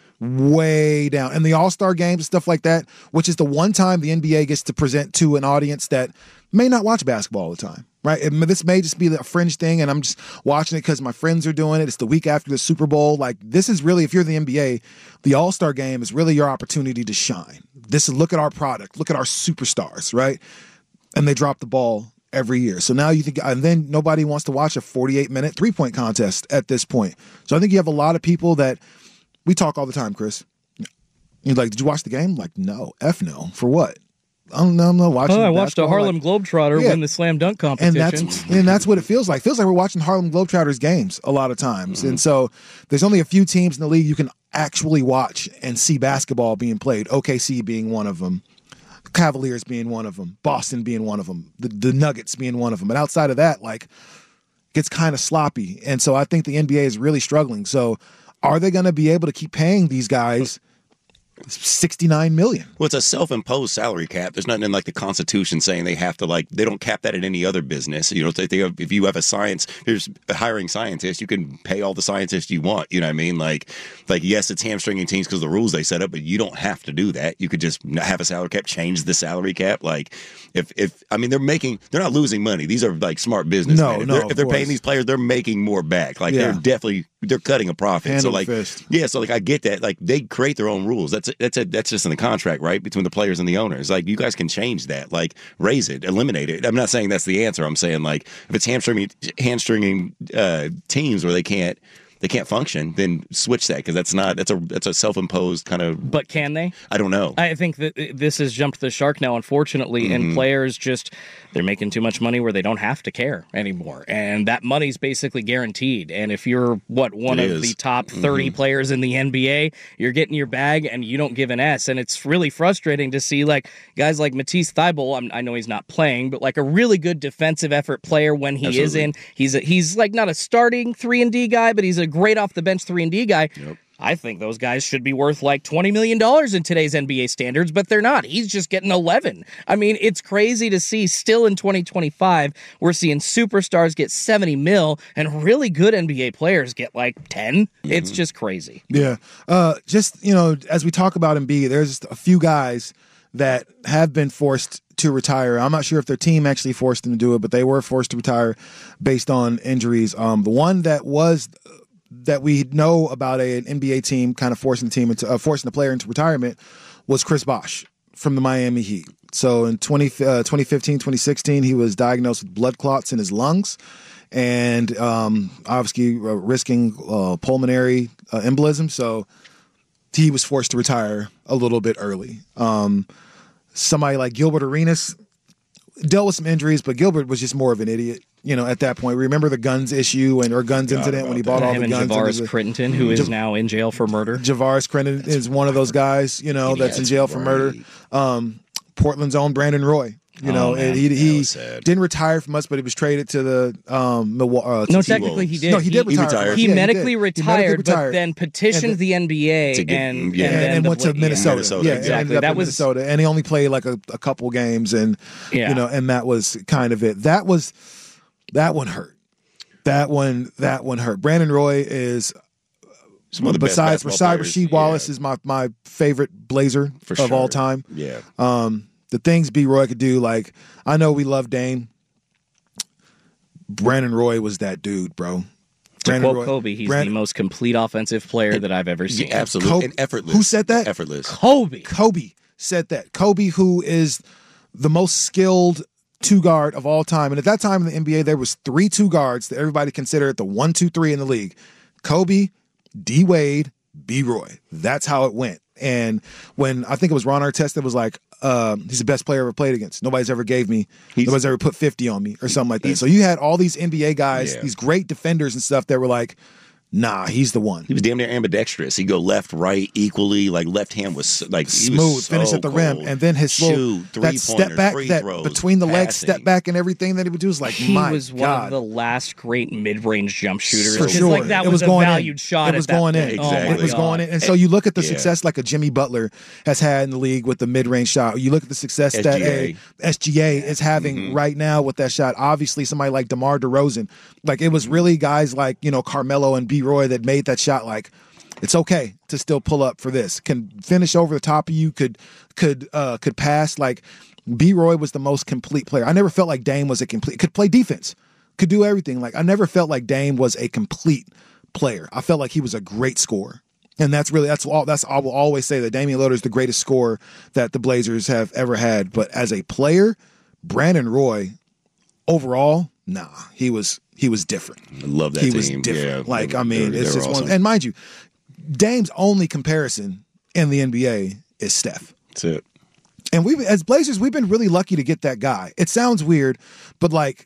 way down. And the All-Star games and stuff like that, which is the one time the N B A gets to present to an audience that may not watch basketball all the time, right? It, this may just be a fringe thing, and I'm just watching it because my friends are doing it. It's the week after the Super Bowl. Like, this is really, if you're the N B A, the All-Star game is really your opportunity to shine. This is, look at our product. Look at our superstars, right? And they drop the ball every year. So now you think, and then nobody wants to watch a forty-eight minute three-point contest at this point. So I think you have a lot of people that, we talk all the time, Chris. You're like, did you watch the game? Like, no. F no. For what? I don't know. I'm not watching. Oh, I watched a basketball. Harlem Like, Globetrotter yeah. win the slam dunk and competition. that's and that's what it feels like. It feels like we're watching Harlem Globetrotters games a lot of times. Mm-hmm. And so there's only a few teams in the league you can actually watch and see basketball being played. O K C being one of them. Cavaliers being one of them. Boston being one of them. The, the Nuggets being one of them. But outside of that, like, gets kind of sloppy. And so I think the N B A is really struggling. So are they going to be able to keep paying these guys sixty-nine million dollars? Well, it's a self-imposed salary cap. There's nothing in like the Constitution saying they have to, like, they don't cap that in any other business. You know, if, they have, if you have a science, there's hiring scientists, you can pay all the scientists you want. You know what I mean? Like, like yes, it's hamstringing teams because of the rules they set up, but you don't have to do that. You could just have a salary cap, change the salary cap. Like, if, if I mean, they're making, they're not losing money. These are like smart business. No, If no, they're, of if they're paying course. these players, they're making more back. Like, Yeah. they're definitely, they're cutting a profit. Hand so on like, fist. yeah, so like I get that. Like, they create their own rules. That's that's a, that's just in the contract, right, between the players and the owners. Like, you guys can change that. Like, raise it, eliminate it. I'm not saying that's the answer. I'm saying, like, if it's hamstringing hamstringing uh, teams where they can't they can't function, then switch that, because that's not that's a that's a self-imposed kind of. But can they? I don't know. I think that this has jumped the shark now, unfortunately, Mm-hmm. and players just, they're making too much money where they don't have to care anymore. And that money's basically guaranteed. And if you're, what, one It of is. the top thirty Mm-hmm. players in the N B A, you're getting your bag and you don't give an S. And it's really frustrating to see, like, guys like Matisse Thybulle, I'm, I know he's not playing, but like a really good defensive effort player when he is Absolutely. in. He's a, he's like not a starting three and D guy, but he's a great off the bench three and D guy. Yep. I think those guys should be worth like twenty million dollars in today's N B A standards, but they're not. He's just getting eleven. I mean, it's crazy to see still in twenty twenty-five, we're seeing superstars get seventy mil and really good N B A players get like ten. Mm-hmm. It's just crazy. Yeah. Uh, just, you know, as we talk about Embiid, there's a few guys that have been forced to retire. I'm not sure if their team actually forced them to do it, but they were forced to retire based on injuries. Um, the one that was that we know about a, an N B A team kind of forcing the team into uh, forcing the player into retirement was Chris Bosh from the Miami Heat. So in twenty, uh, twenty fifteen, twenty sixteen, he was diagnosed with blood clots in his lungs, and um, obviously uh, risking uh, pulmonary uh, embolism. So he was forced to retire a little bit early. Um, somebody like Gilbert Arenas dealt with some injuries, but Gilbert was just more of an idiot. You know, at that point, remember the guns issue and or guns incident when he bought that. all Him the guns. And Javaris Crittenton, who is Jav- now in jail for murder. Javaris Crittenton is one of those guys, you know, that's in jail for murder. Um, Portland's own Brandon Roy. You know, oh, man. he, he sad. didn't retire from us, but he was traded to the um, Milwaukee. Uh, no, technically he did. No, he did he, retire. He, yeah, medically, he retired, he medically retired, but then petitioned and the N B A to get, and, yeah. and, and, then and the, went to Minnesota. Yeah, Minnesota, yeah, exactly. That That was Minnesota, and he only played like a, a couple games, and yeah. you know, and that was kind of it. That was that one hurt. That one, that one hurt. Brandon Roy is. Some of the besides best Rashad players. Rasheed Wallace yeah. is my my favorite Blazer For of sure. all time. Yeah. Um, the things B. Roy could do, like I know we love Dame. Brandon Roy was that dude, bro. To Brandon quote Roy, Kobe, he's Brandon, the most complete offensive player that I've ever seen. Yeah, absolutely. Kobe- and effortless. Who said that? Effortless. Kobe. Kobe said that. Kobe, who is the most skilled two guard of all time, and at that time in the N B A, there was three two guards that everybody considered the one, two, three in the league: Kobe, D Wade, B. Roy. That's how it went. And when I think it was Ron Artest that was like, um, he's the best player I ever played against. Nobody's ever gave me, He's- nobody's ever put fifty on me or something like that. So you had all these N B A guys, Yeah. these great defenders and stuff that were like, nah, he's the one. He was damn near ambidextrous. He'd go left, right, equally. Like left hand was like he Smooth, was so finish at the rim, cold. and then his Shoot, little three that step back, free that throws, between the legs passing. step back, and everything that he would do is like, He my was one God. of the last great mid-range jump shooters. For Because, sure, like, that it was a going valued in. shot. It was at that going in. point. Exactly. Oh It my was God. going in, and so you look at the Yeah. success like a Jimmy Butler has had in the league with the mid-range shot. You look at the success S G A. that a S G A is having Mm-hmm. right now with that shot. Obviously, somebody like DeMar DeRozan, like it was really guys like you know Carmelo and B. Roy that made that shot. Like it's okay to still pull up for this. Can finish over the top of you. Could could uh, could pass. Like B. Roy was the most complete player. I never felt like Dame was a complete. Could play defense. Could do everything. Like I never felt like Dame was a complete player. I felt like he was a great scorer. And that's really that's all that's I will always say that Damian Lillard is the greatest scorer that the Blazers have ever had. But as a player, Brandon Roy, overall, nah, he was he was different. I love that he team. was different. Yeah, like they- I mean, they- it's they were just awesome. one. And mind you, Dame's only comparison in the N B A is Steph. That's it. And we as Blazers, we've been really lucky to get that guy. It sounds weird, but like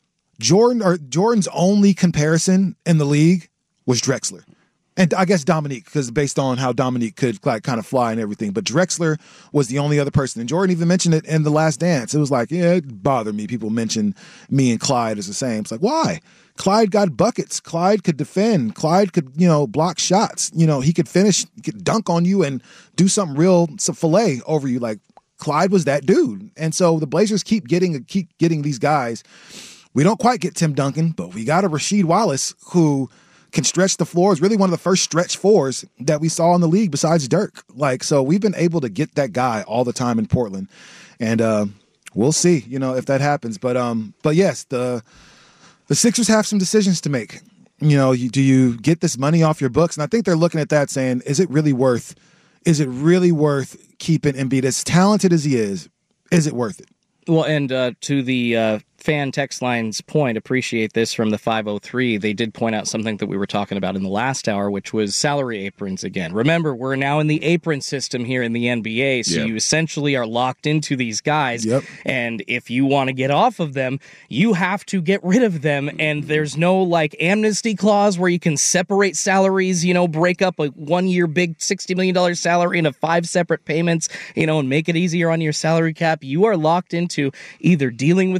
Jordan or Jordan's only comparison in the league was Drexler. And I guess Dominique, because based on how Dominique could like kind of fly and everything. But Drexler was the only other person. And Jordan even mentioned it in The Last Dance. It was like, yeah, it bothered me. People mention me and Clyde as the same. It's like, why? Clyde got buckets. Clyde could defend. Clyde could, you know, block shots. You know, he could finish, he could dunk on you and do something real, some fillet over you. Like Clyde was that dude. And so the Blazers keep getting keep getting these guys. We don't quite get Tim Duncan, but we got a Rasheed Wallace who can stretch the floor. Is really one of the first stretch fours that we saw in the league besides Dirk. Like, so we've been able to get that guy all the time in Portland. And uh, we'll see, you know, if that happens. But um, but yes, the the Sixers have some decisions to make. You know, you, do you get this money off your books? And I think they're looking at that saying, is it really worth, is it really worth keeping Embiid as talented as he is? Is it worth it? Well, and uh, to the uh, fan text line's point, appreciate this from the five oh three. They did point out something that we were talking about in the last hour, which was salary aprons again. Remember, we're now in the apron system here in the N B A, so Yep. you essentially are locked into these guys. Yep. And if you want to get off of them, you have to get rid of them. And there's no like amnesty clause where you can separate salaries, you know, break up a one year big sixty million dollars salary into five separate payments, you know, and make it easier on your salary cap. You are locked into either dealing with these guys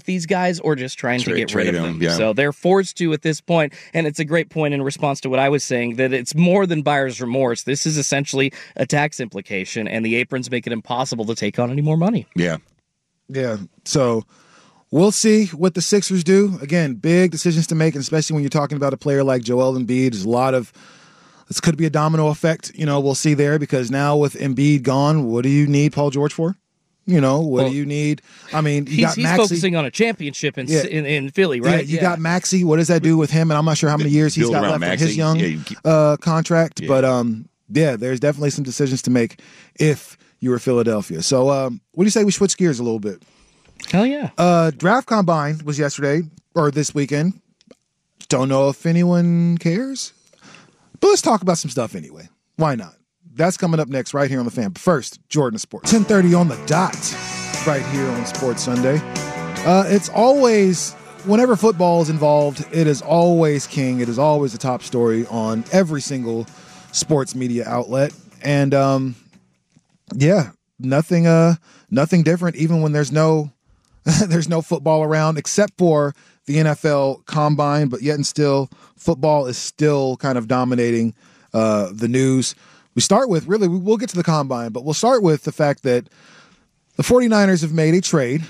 guys or just trying Trade, to get rid of them. them yeah. So they're forced to at this point, and it's a great point in response to what I was saying, that it's more than buyer's remorse. This is essentially a tax implication, and the aprons make it impossible to take on any more money. Yeah. Yeah. So we'll see what the Sixers do. Again, big decisions to make, and especially when you're talking about a player like Joel Embiid. There's a lot of this could be a domino effect. You know, we'll see there, because now with Embiid gone, what do you need Paul George for? You know, what well, do you need? I mean, you he's, got he's Maxey. focusing on a championship in, Yeah. in, in Philly, right? Yeah, you yeah. got Maxey. What does that do with him? And I'm not sure how many years he's Build got around left Maxey. on his young yeah, you keep... uh, contract. Yeah. But um, yeah, there's definitely some decisions to make if you were Philadelphia. So um, what do you say we switch gears a little bit? Hell yeah. Uh, Draft Combine was yesterday or this weekend. Don't know if anyone cares, but let's talk about some stuff anyway. Why not? That's coming up next right here on The Fan. But first, Jordan of Sports. ten thirty on the dot right here on Sports Sunday. Uh, it's always, whenever football is involved, it is always king. It is always the top story on every single sports media outlet. And um, yeah, nothing uh, nothing different, even when there's no there's no football around, except for the N F L Combine. But yet and still, football is still kind of dominating uh, the news. We start with, really, we'll get to the Combine, but we'll start with the fact that the 49ers have made a trade,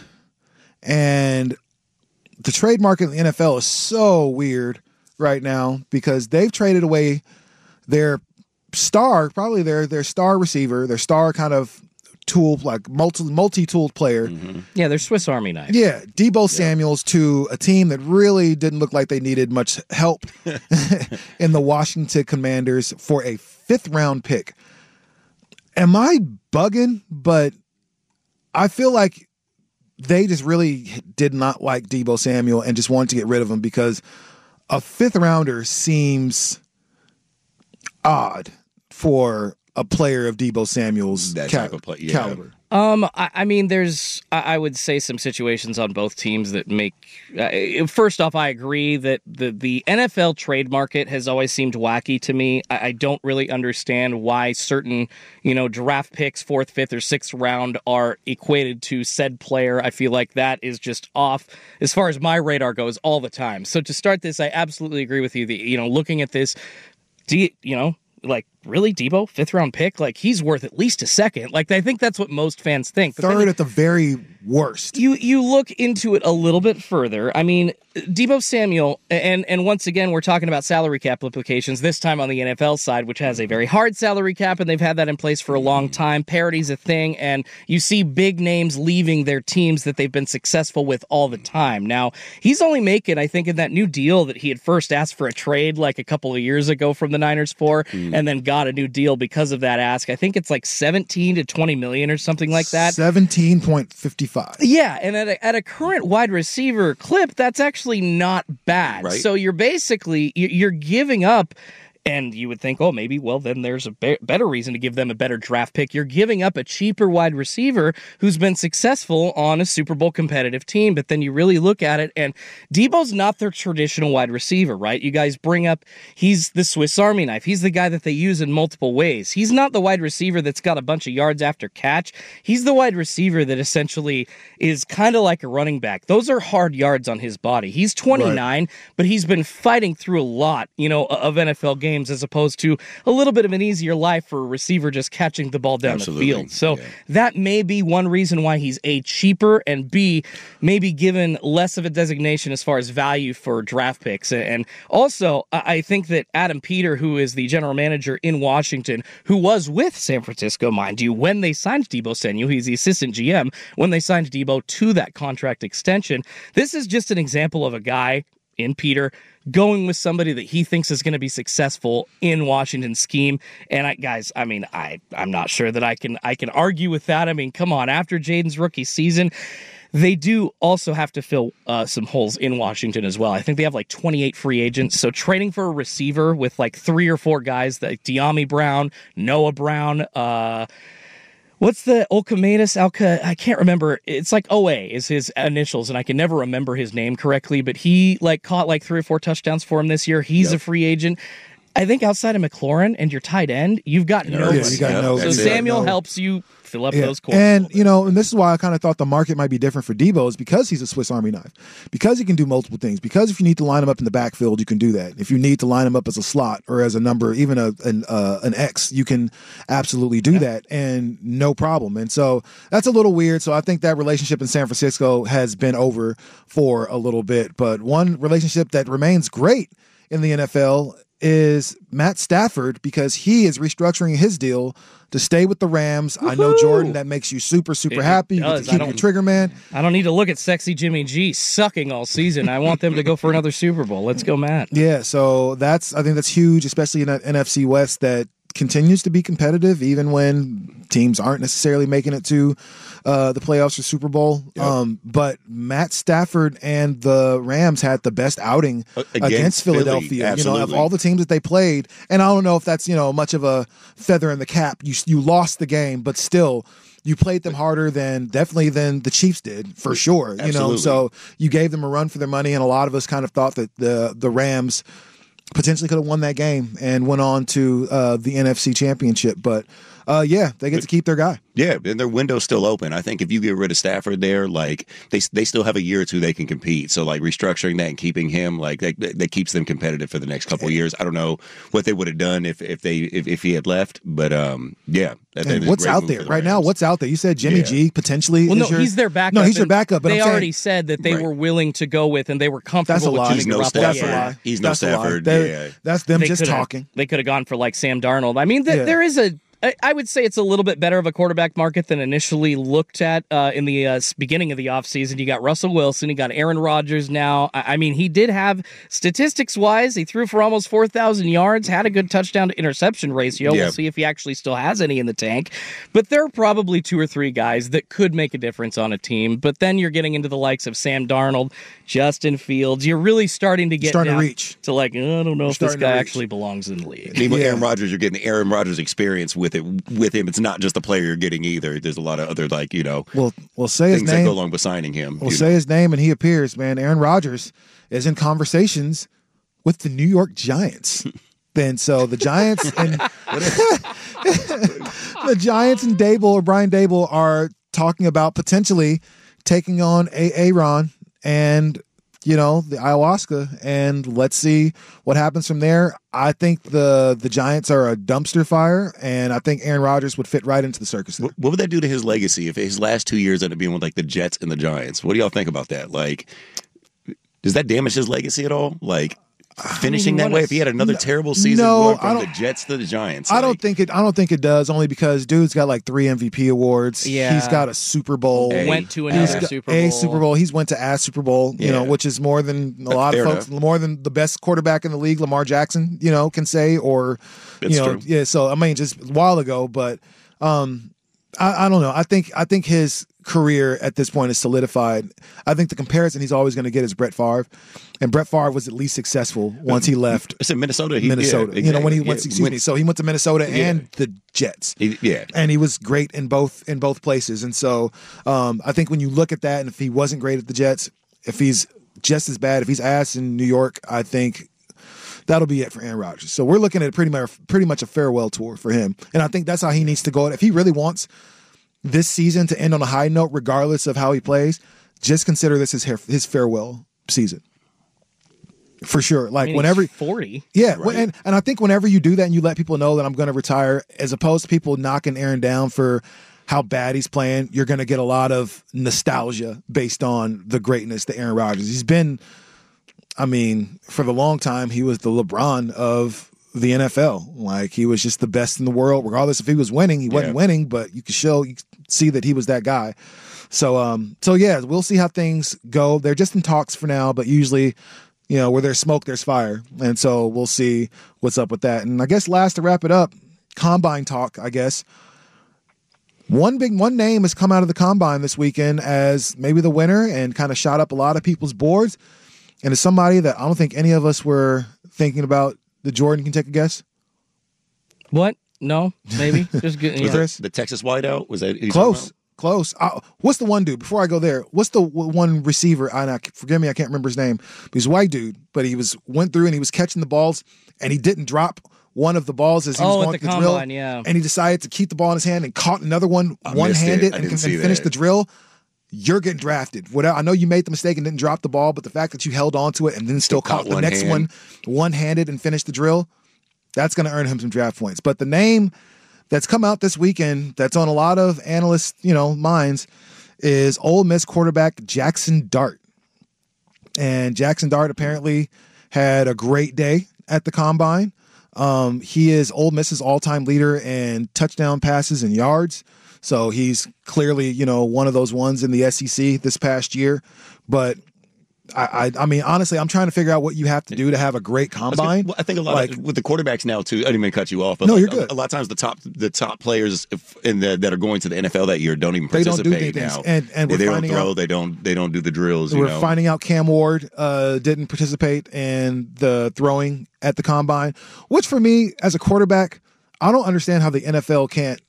and the trade market in the N F L is so weird right now, because they've traded away their star, probably their their star receiver, their star kind of tool, like multi multi-tooled player. Mm-hmm. Yeah, they're Swiss Army knife. Yeah, Deebo Samuels to a team that really didn't look like they needed much help in the Washington Commanders for a fifth round pick. Am I bugging? But I feel like they just really did not like Deebo Samuel and just wanted to get rid of him, because a fifth rounder seems odd for a player of Deebo Samuel's that cal- type of play, yeah. caliber. Um, I, I mean, there's, I, I would say, some situations on both teams that make. Uh, first off, I agree that the the N F L trade market has always seemed wacky to me. I, I don't really understand why certain, you know, draft picks, fourth, fifth, or sixth round, are equated to said player. I feel like that is just off as far as my radar goes all the time. So to start this, I absolutely agree with you. That, you know, looking at this, do you, you know. Like, really, Deebo, fifth round pick? Like, he's worth at least a second. Like, I think that's what most fans think. But Third then, at the very worst. You you look into it a little bit further. I mean, Deebo Samuel, and and once again, we're talking about salary cap implications, this time on the N F L side, which has a very hard salary cap, and they've had that in place for a long time. Parity's a thing, and you see big names leaving their teams that they've been successful with all the time. Now, he's only making, I think, in that new deal that he had first asked for a trade like a couple of years ago from the Niners for, mm. and then got a new deal because of that ask. I think it's like seventeen to twenty million or something like that. seventeen point five five. Yeah, and at a, at a current wide receiver clip, that's actually not bad. Right. So you're basically, you're giving up, and you would think, oh, maybe, well, then there's a be- better reason to give them a better draft pick. You're giving up a cheaper wide receiver who's been successful on a Super Bowl competitive team. But then you really look at it, and Deebo's not their traditional wide receiver, right? You guys bring up, he's the Swiss Army knife. He's the guy that they use in multiple ways. He's not the wide receiver that's got a bunch of yards after catch. He's the wide receiver that essentially is kind of like a running back. Those are hard yards on his body. He's twenty-nine, right. But he's been fighting through a lot, you know, of N F L games, as opposed to a little bit of an easier life for a receiver just catching the ball down Absolutely. the field. So yeah. that may be one reason why he's A, cheaper, and B, maybe given less of a designation as far as value for draft picks. And also, I think that Adam Peter, who is the general manager in Washington, who was with San Francisco, mind you, when they signed Deebo Samuel, he's the assistant G M, when they signed Deebo to that contract extension, this is just an example of a guy in Peter going with somebody that he thinks is going to be successful in Washington's scheme. And I, guys, I mean, I, I'm not sure that I can I can argue with that. I mean, come on, after Jaden's rookie season, they do also have to fill uh, some holes in Washington as well. I think they have like twenty-eight free agents. So trading for a receiver with like three or four guys, like De'Ami Brown, Noah Brown, uh, what's the Olcomedes Alca? I can't remember. It's like O A is his initials, and I can never remember his name correctly, but he like caught like three or four touchdowns for him this year. He's yep. a free agent. I think outside of McLaurin and your tight end, you've got no. Yeah, you got Yep, no. So that's it. Samuel no. helps you fill up Yeah. those corners. And, you know, and this is why I kind of thought the market might be different for Debo is because he's a Swiss Army knife. Because he can do multiple things. Because if you need to line him up in the backfield, you can do that. If you need to line him up as a slot or as a number, even a, an, uh, an X, you can absolutely do yeah. that and no problem. And so that's a little weird. So I think that relationship in San Francisco has been over for a little bit. But one relationship that remains great in the N F L is Matt Stafford, because he is restructuring his deal to stay with the Rams. Woo-hoo! I know, Jordan, that makes you super, super it happy. You does. get to keep your trigger man. I don't need to look at sexy Jimmy G sucking all season. I want them to go for another Super Bowl. Let's go, Matt. Yeah, so that's I think that's huge, especially in that N F C West that continues to be competitive even when teams aren't necessarily making it to uh, the playoffs or Super Bowl. Yep. Um, but Matt Stafford and the Rams had the best outing against, against Philadelphia. You know, of all the teams that they played, and I don't know if that's, you know, much of a feather in the cap. You you lost the game, but still you played them harder than definitely than the Chiefs did, for sure. Absolutely. You know, so you gave them a run for their money, and a lot of us kind of thought that the the Rams potentially could have won that game and went on to uh, the N F C Championship. But, uh, yeah, they get to keep their guy. Yeah, and their window's still open. I think if you get rid of Stafford there, like, they they still have a year or two they can compete. So, like, restructuring that and keeping him, like, that, that keeps them competitive for the next couple of years. I don't know what they would have done if, if they if, if he had left. But, um, yeah. That, that what's out there the right now? What's out there? You said Jimmy yeah. G potentially. Well, no, is your, he's their backup. No, he's your backup. But they I'm already saying, said that they right. were willing to go with, and they were comfortable that's a with lie. Jimmy He's no Garoppolo. Stafford. That's a lie. He's that's no Stafford. Yeah. That's them they just could've- talking. They could have gone for like Sam Darnold. I mean, th- Yeah. there is a. I- I would say it's a little bit better of a quarterback market than initially looked at uh, in the uh, beginning of the offseason. You got Russell Wilson. You got Aaron Rodgers now. I, I mean, he did have, statistics-wise, he threw for almost four thousand yards, had a good touchdown-to-interception ratio. Yeah. We'll see if he actually still has any in the tank. But there are probably two or three guys that could make a difference on a team. But then you're getting into the likes of Sam Darnold, Justin Fields. You're really starting to get starting down to reach. to like, I don't know You're if this starting to guy reach. actually belongs in the league. I mean, with Yeah. Aaron Rodgers, you're getting the Aaron Rodgers experience with it with him. It's not just the player you're getting either. There's a lot of other, like, you know, We'll, we'll say his things that name. go along with signing him. We'll you say know. his name and he appears, man. Aaron Rodgers is in conversations with the New York Giants. Then so the Giants and the Giants and Dable or Brian Dable are talking about potentially taking on a Aaron and, you know, the ayahuasca, and let's see what happens from there. I think the the Giants are a dumpster fire, and I think Aaron Rodgers would fit right into the circus there. What, what would that do to his legacy if his last two years ended up being with, like, the Jets and the Giants? What do y'all think about that? Like, does that damage his legacy at all? Like, finishing that way, if he had another No, terrible season no, going I from the don't- Jets to the Giants? I like, don't think it. I don't think it does. Only because dude's got like three M V P awards. Yeah. He's got a Super Bowl. Hey. Went to He's another got Super Bowl. a Super Bowl. He's went to a Super Bowl. You Yeah. know, which is more than a lot Fair of folks, enough. more than the best quarterback in the league, Lamar Jackson. You know, can say or That's you know, true. yeah. So I mean, just a while ago, but um, I, I don't know. I think I think his career at this point is solidified. I think the comparison he's always going to get is Brett Favre, and Brett Favre was at least successful once he left It's in Minnesota. He, Minnesota. yeah, You know, when he exactly. went, Yeah, excuse me, so he went to Minnesota Yeah. and the Jets. He, yeah. And he was great in both in both places. And so um, I think when you look at that, and if he wasn't great at the Jets, if he's just as bad, if he's ass in New York, I think that'll be it for Aaron Rodgers. So we're looking at pretty much pretty much a farewell tour for him. And I think that's how he needs to go. If he really wants this season to end on a high note, regardless of how he plays, just consider this his his farewell season. For sure. Like I mean, whenever he's forty. yeah, when- and and I think whenever you do that and you let people know that I'm going to retire, as opposed to people knocking Aaron down for how bad he's playing, you're going to get a lot of nostalgia based on the greatness that Aaron Rodgers. He's been, I mean, for the long time, he was the LeBron of the N F L. Like, he was just the best in the world, regardless if he was winning. He wasn't Yeah. winning, but you could show, you could see that he was that guy. So, um, so yeah, we'll see how things go. They're just in talks for now, but usually, you know, where there's smoke, there's fire. And so we'll see what's up with that. And I guess last to wrap it up, combine talk, I guess. One big one name has come out of the combine this weekend as maybe the winner and kind of shot up a lot of people's boards. And it's somebody that I don't think any of us were thinking about. The Jordan can take a guess. What? No, maybe. Just good. Was Yeah. Chris? that the Texas wideout? Was that he's talking Close. about? close. Uh, what's the one dude? Before I go there, what's the w- one receiver? I, I forgive me, I can't remember his name. But he's a white dude, but he was went through and he was catching the balls, and he didn't drop one of the balls as he was oh, going at the through the combine, drill. yeah. And he decided to keep the ball in his hand and caught another one I one-handed and, and, and finished that. the drill. You're getting drafted. Whatever. I know you made the mistake and didn't drop the ball, but the fact that you held on to it and then still, still caught the one next hand. one one-handed and finished the drill, that's going to earn him some draft points. But the name that's come out this weekend that's on a lot of analysts, you know, minds is Ole Miss quarterback Jackson Dart. And Jackson Dart apparently had a great day at the combine. Um, he is Ole Miss's all-time leader in touchdown passes and yards. So he's clearly, you know, one of those ones in the S E C this past year. But I, I, I mean, honestly, I'm trying to figure out what you have to do to have a great combine. Well, I think a lot like, of, with the quarterbacks now too. I didn't mean to cut you off, but no, like, you're good. A, a lot of times the top the top players in the, that are going to the N F L that year don't even they participate don't do anything. now. And, and they, we're they don't finding throw. out, they don't. They don't do the drills. You we're know? finding out Cam Ward uh, didn't participate in the throwing at the combine, which for me as a quarterback, I don't understand how the N F L can't.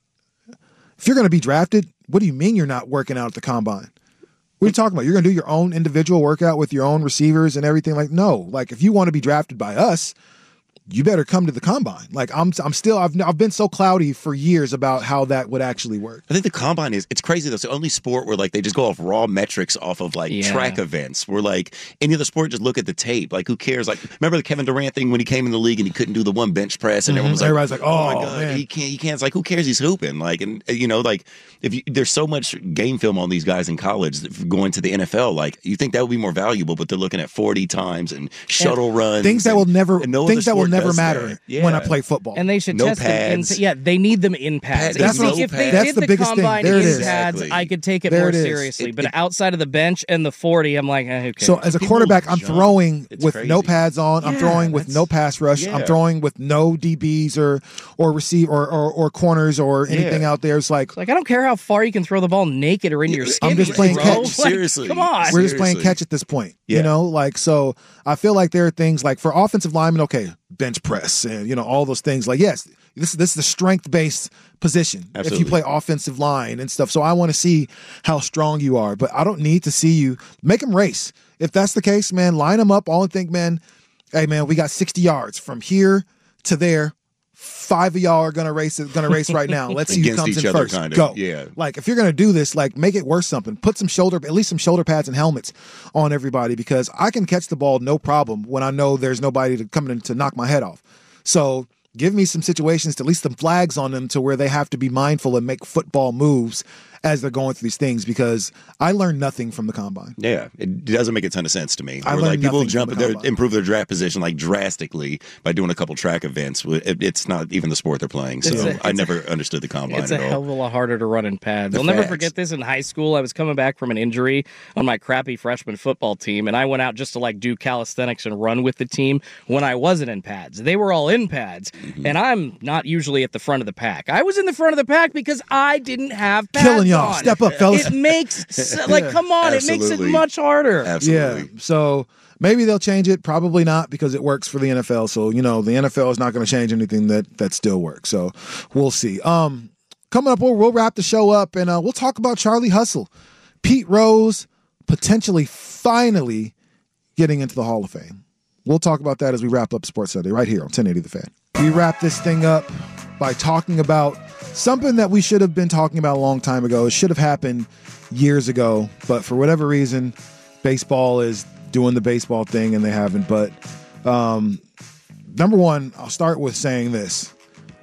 If you're going to be drafted, what do you mean you're not working out at the combine? What are you talking about? You're going to do your own individual workout with your own receivers and everything? Like, no. Like, if you want to be drafted by us, you better come to the combine. Like, I'm I'm still, I've I've been so cloudy for years about how that would actually work. I think the combine is, it's crazy though. It's the only sport where like they just go off raw metrics off of like Yeah. track events. Where like any other sport, just look at the tape. Like, who cares? Like, remember the Kevin Durant thing when he came in the league and he couldn't do the one bench press and everyone was like, Everybody's like, oh, my God, man. he can't, he can't. It's like, who cares? He's hooping. Like, and you know, like if you, there's so much game film on these guys in college that going to the N F L, like you think that would be more valuable, but they're looking at forty times and shuttle And runs. Things that and, will never, and no things other that will sport never does matter that. when I Yeah. play football. And they should No test pads. them in. Yeah, they need them in pads. Pads. If, That's if what- they that's did the the biggest thing. combine There it in is. pads, Exactly. I could take it There more it is. seriously. It- but it- outside of the bench and the forty, I'm like, eh, who cares? So as a People quarterback, I'm jump. throwing It's with crazy. no pads on. I'm Yeah, throwing with that's- no pass rush. I'm Yeah. throwing with no D Bs or or receive or, or or corners or anything Yeah. out there. It's like It's like, I don't care how far you can throw the ball naked or into your skin. I'm just playing bro. catch. Like, Seriously. come on. we're just playing Seriously. catch at this point. You Yeah. know, like so. I feel like there are things like for offensive linemen, okay, bench press and you know all those things. Like yes, this this is the strength based position if Absolutely. you play offensive line and stuff. So I want to see how strong you are, but I don't need to see you make them race. If that's the case, man, line them up all and think, man, hey man, we got sixty yards from here to there. Five of y'all are gonna race it, gonna race right now. Let's see who Against comes each in other, first. kinda. Go. Yeah. Like if you're gonna do this, like make it worth something. Put some shoulder, at least some shoulder pads and helmets on everybody because I can catch the ball no problem when I know there's nobody to come in to knock my head off. So give me some situations, to at least some flags on them to where they have to be mindful and make football moves as they're going through these things because I learned nothing from the combine. Yeah, it doesn't make a ton of sense to me. I Or learned like people nothing jump from the their combine. improve their draft position like drastically by doing a couple track events. It- It's not even the sport they're playing. So It's a- I it's never understood the combine It's a at all. hell of a lot harder to run in pads. The I'll never facts. forget this in high school. I was coming back from an injury on my crappy freshman football team, and I went out just to like do calisthenics and run with the team when I wasn't in pads. They were all in pads, Mm-hmm. and I'm not usually at the front of the pack. I was in the front of the pack because I didn't have pads Killing y'all. on. Step up, fellas. It makes s- like come on, it makes it Absolutely. much harder. Absolutely. Yeah. So maybe they'll change it. Probably not because it works for the N F L. So, you know, the N F L is not going to change anything that that still works. So we'll see. Um, coming up, we'll, we'll wrap the show up and uh, we'll talk about Charlie Hustle. Pete Rose potentially finally getting into the Hall of Fame. We'll talk about that as we wrap up Sports Sunday right here on ten eighty The Fan. We wrap this thing up by talking about something that we should have been talking about a long time ago. It should have happened years ago, but for whatever reason, baseball is doing the baseball thing and they haven't. But um, number one, I'll start with saying this.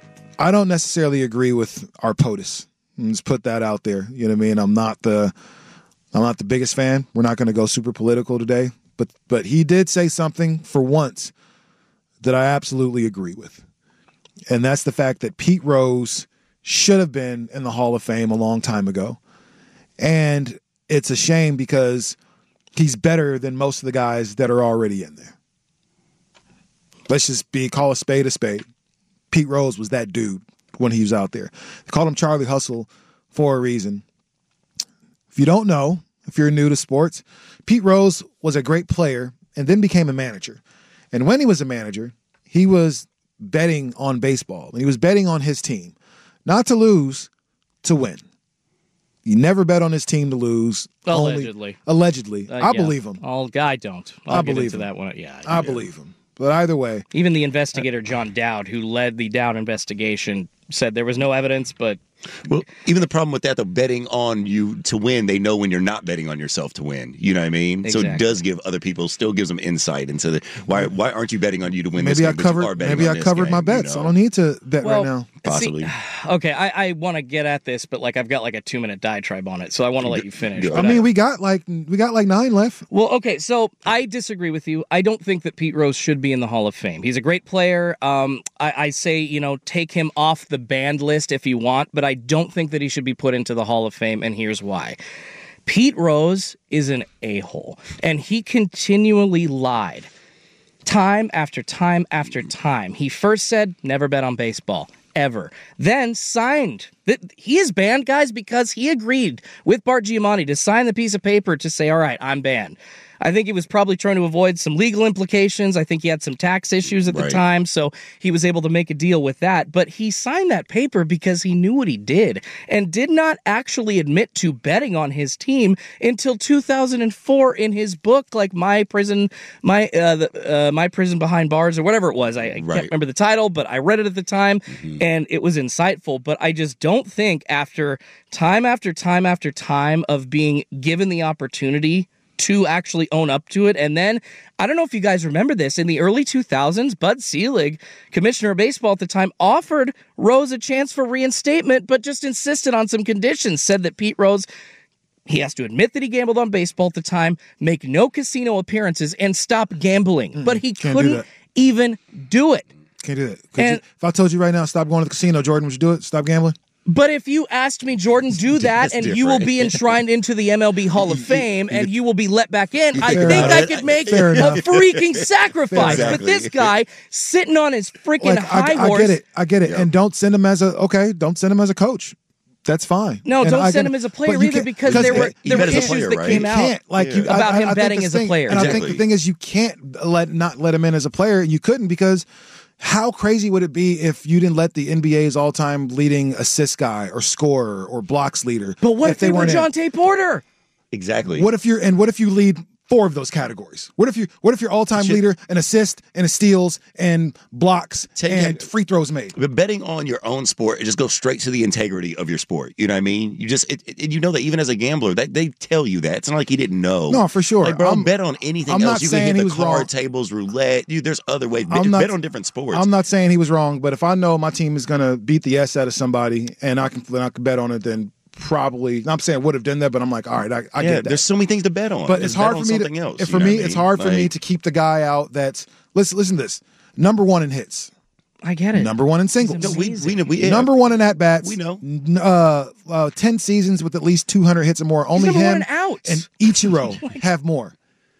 I don't necessarily agree with our POTUS. Let's put that out there. You know what I mean? I'm not the I'm not the biggest fan. We're not going to go super political today, but but he did say something for once that I absolutely agree with. And that's the fact that Pete Rose should have been in the Hall of Fame a long time ago. And it's a shame because he's better than most of the guys that are already in there. Let's just be call a spade a spade. Pete Rose was that dude when he was out there. They called him Charlie Hustle for a reason. If you don't know, if you're new to sports, Pete Rose was a great player and then became a manager. And when he was a manager, he was betting on baseball. And he was betting on his team. Not to lose, to win. He never bet on his team to lose. Allegedly. Only, allegedly. Uh, I yeah. believe him. I'll, I don't. I'll I get believe into him. that one. Yeah, I believe him. But either way. Even the investigator, John Dowd, who led the Dowd investigation, said there was no evidence, but... Well, even the problem with that, though, betting on you to win, they know when you're not betting on yourself to win. You know what I mean? Exactly. So it does give other people, still gives them insight into the, why why aren't you betting on you to win Maybe this game, I but you covered are betting maybe on I this covered game, my bets. you know? I don't need to bet Well, right now. Possibly. See, okay, I, I want to get at this, but like I've got like a two minute diatribe on it, so I want to let you finish. I mean, we got like we got like nine left. Well, okay, so I disagree with you. I don't think that Pete Rose should be in the Hall of Fame. He's a great player. Um, I, I say, you know, take him off the banned list if you want, but I don't think that he should be put into the Hall of Fame, and here's why. Pete Rose is an a-hole, and he continually lied. Time after time after time. He first said, never bet on baseball. Ever. Then signed. He is banned, guys, because he agreed with Bart Giamatti to sign the piece of paper to say, all right, I'm banned. I think he was probably trying to avoid some legal implications. I think he had some tax issues at the Right. time, so he was able to make a deal with that. But he signed that paper because he knew what he did and did not actually admit to betting on his team until two thousand four in his book, like My Prison, My uh, the, uh, My Prison Behind Bars, or whatever it was. I, I Right. can't remember the title, but I read it at the time, Mm-hmm. and it was insightful. But I just don't think after time after time after time of being given the opportunity to actually own up to it. And then, I don't know if you guys remember this, in the early two thousands, Bud Selig, commissioner of baseball at the time, offered Rose a chance for reinstatement, but just insisted on some conditions, said that Pete Rose, he has to admit that he gambled on baseball at the time, make no casino appearances, and stop gambling. Mm, but he can't do couldn't that. even do it. Can't do that. Could And- you, if I told you right now, stop going to the casino, Jordan, would you do it? Stop gambling? But if you asked me, Jordan, do that, That's and you will different. be enshrined into the M L B Hall of Fame, and you will be let back in, I Fair think enough. I could make Fair a enough. freaking sacrifice. Fair But enough. this guy, sitting on his freaking Like high I, I horse. get it, I get it, and don't send him as a okay. Don't send him as a coach. That's fine. No, And don't I send get- him as a but player you either can't- because 'cause there were it- he there were bet as a issues player, that right? came you out can't like you I- about I- him I think betting the as a thing- player. And I think Exactly. the thing is, you can't let not let him in as a player. You couldn't because how crazy would it be if you didn't let the N B A's all-time leading assist guy or scorer or blocks leader? But what if, they, were weren't in? Jonte Porter? Exactly. What if you're and what if you lead four of those categories? What if you what if your all-time Should- leader in assist and steals and blocks Take and it- free throws made? But betting on your own sport, it just goes straight to the integrity of your sport. You know what I mean? You just, it, it, you know that even as a gambler, they, they tell you that. It's not like he didn't know. No, for sure. Like, bro, I'm- bet on anything I'm else. not You saying can he hit was the card wrong. tables, roulette. Dude, there's other ways. Bet, I'm not- bet on different sports. I'm not saying he was wrong, but if I know my team is going to beat the S out of somebody and I can and I can bet on it, then probably I'm saying would have done that, but I'm like, all right, I, I yeah, get that. there's so many things to bet on. But Just it's hard bet for on me something to. else. if you for know me, what I it's mean? hard for me Like, to keep the guy out. That's listen. Listen to this. Number one in hits. I get it. Number one in singles. No, we, we know. We, yeah. Number one in at bats. We know. N- Uh, uh, ten seasons with at least two hundred hits or more. Only number one him in outs. and Ichiro have more.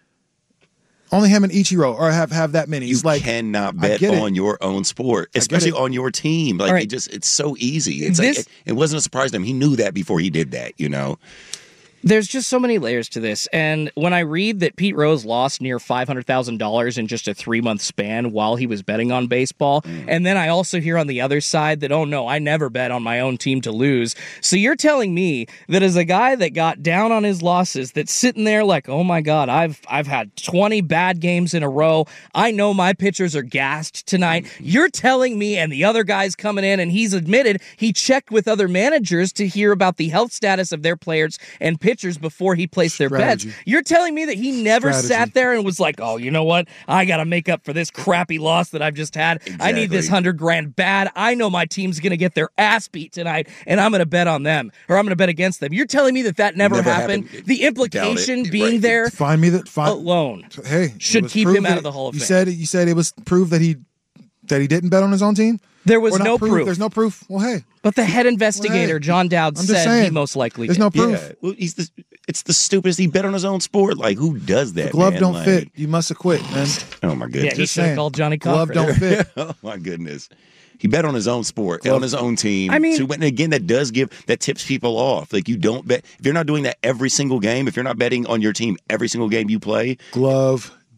Only him and Ichiro or have have that many. You He's like cannot I bet get it. on your own sport, get especially it. on your team. Like All right. it just, it's so easy. It's This- like it, it wasn't a surprise to him. He knew that before he did that. You know. There's just so many layers to this. And when I read that Pete Rose lost near five hundred thousand dollars in just a three-month span while he was betting on baseball, Mm. and then I also hear on the other side that, oh, no, I never bet on my own team to lose. So you're telling me that as a guy that got down on his losses, that's sitting there like, oh, my God, I've I've had twenty bad games in a row. I know my pitchers are gassed tonight. You're telling me, and the other guy's coming in, and he's admitted he checked with other managers to hear about the health status of their players and pitchers before he placed their Strategy. bets. You're telling me that he never Strategy. sat there and was like, oh, you know what? I got to make up for this crappy loss that I've just had. I need this Exactly. hundred grand bad. I know my team's going to get their ass beat tonight, and I'm going to bet on them, or I'm going to bet against them. You're telling me that that never, Never happened? happened. The implication Doubt it. being Right. there find me that find alone Hey, it should was keep proved him out that- of the Hall of you Fame. said it. You said it was proved that he that he didn't bet on his own team. There was Or not no proof. proof. There's no proof. Well, hey, But the head investigator, Well, hey, John Dowd, I'm just said he saying, most likely there's did. no proof. Yeah. Well, he's the. It's the stupidest. He bet on his own sport. Like who does that? The glove man? don't Like, fit. You must have quit, man. Oh my Yeah, goodness. he Just should have saying. called Johnny Glove Cochran. don't fit. Oh my goodness. He bet on his own sport, Glove- on his own team. I mean- so, and again, that does give that tips people off. Like you don't bet if you're not doing that every single game. If you're not betting on your team every single game you play, Glove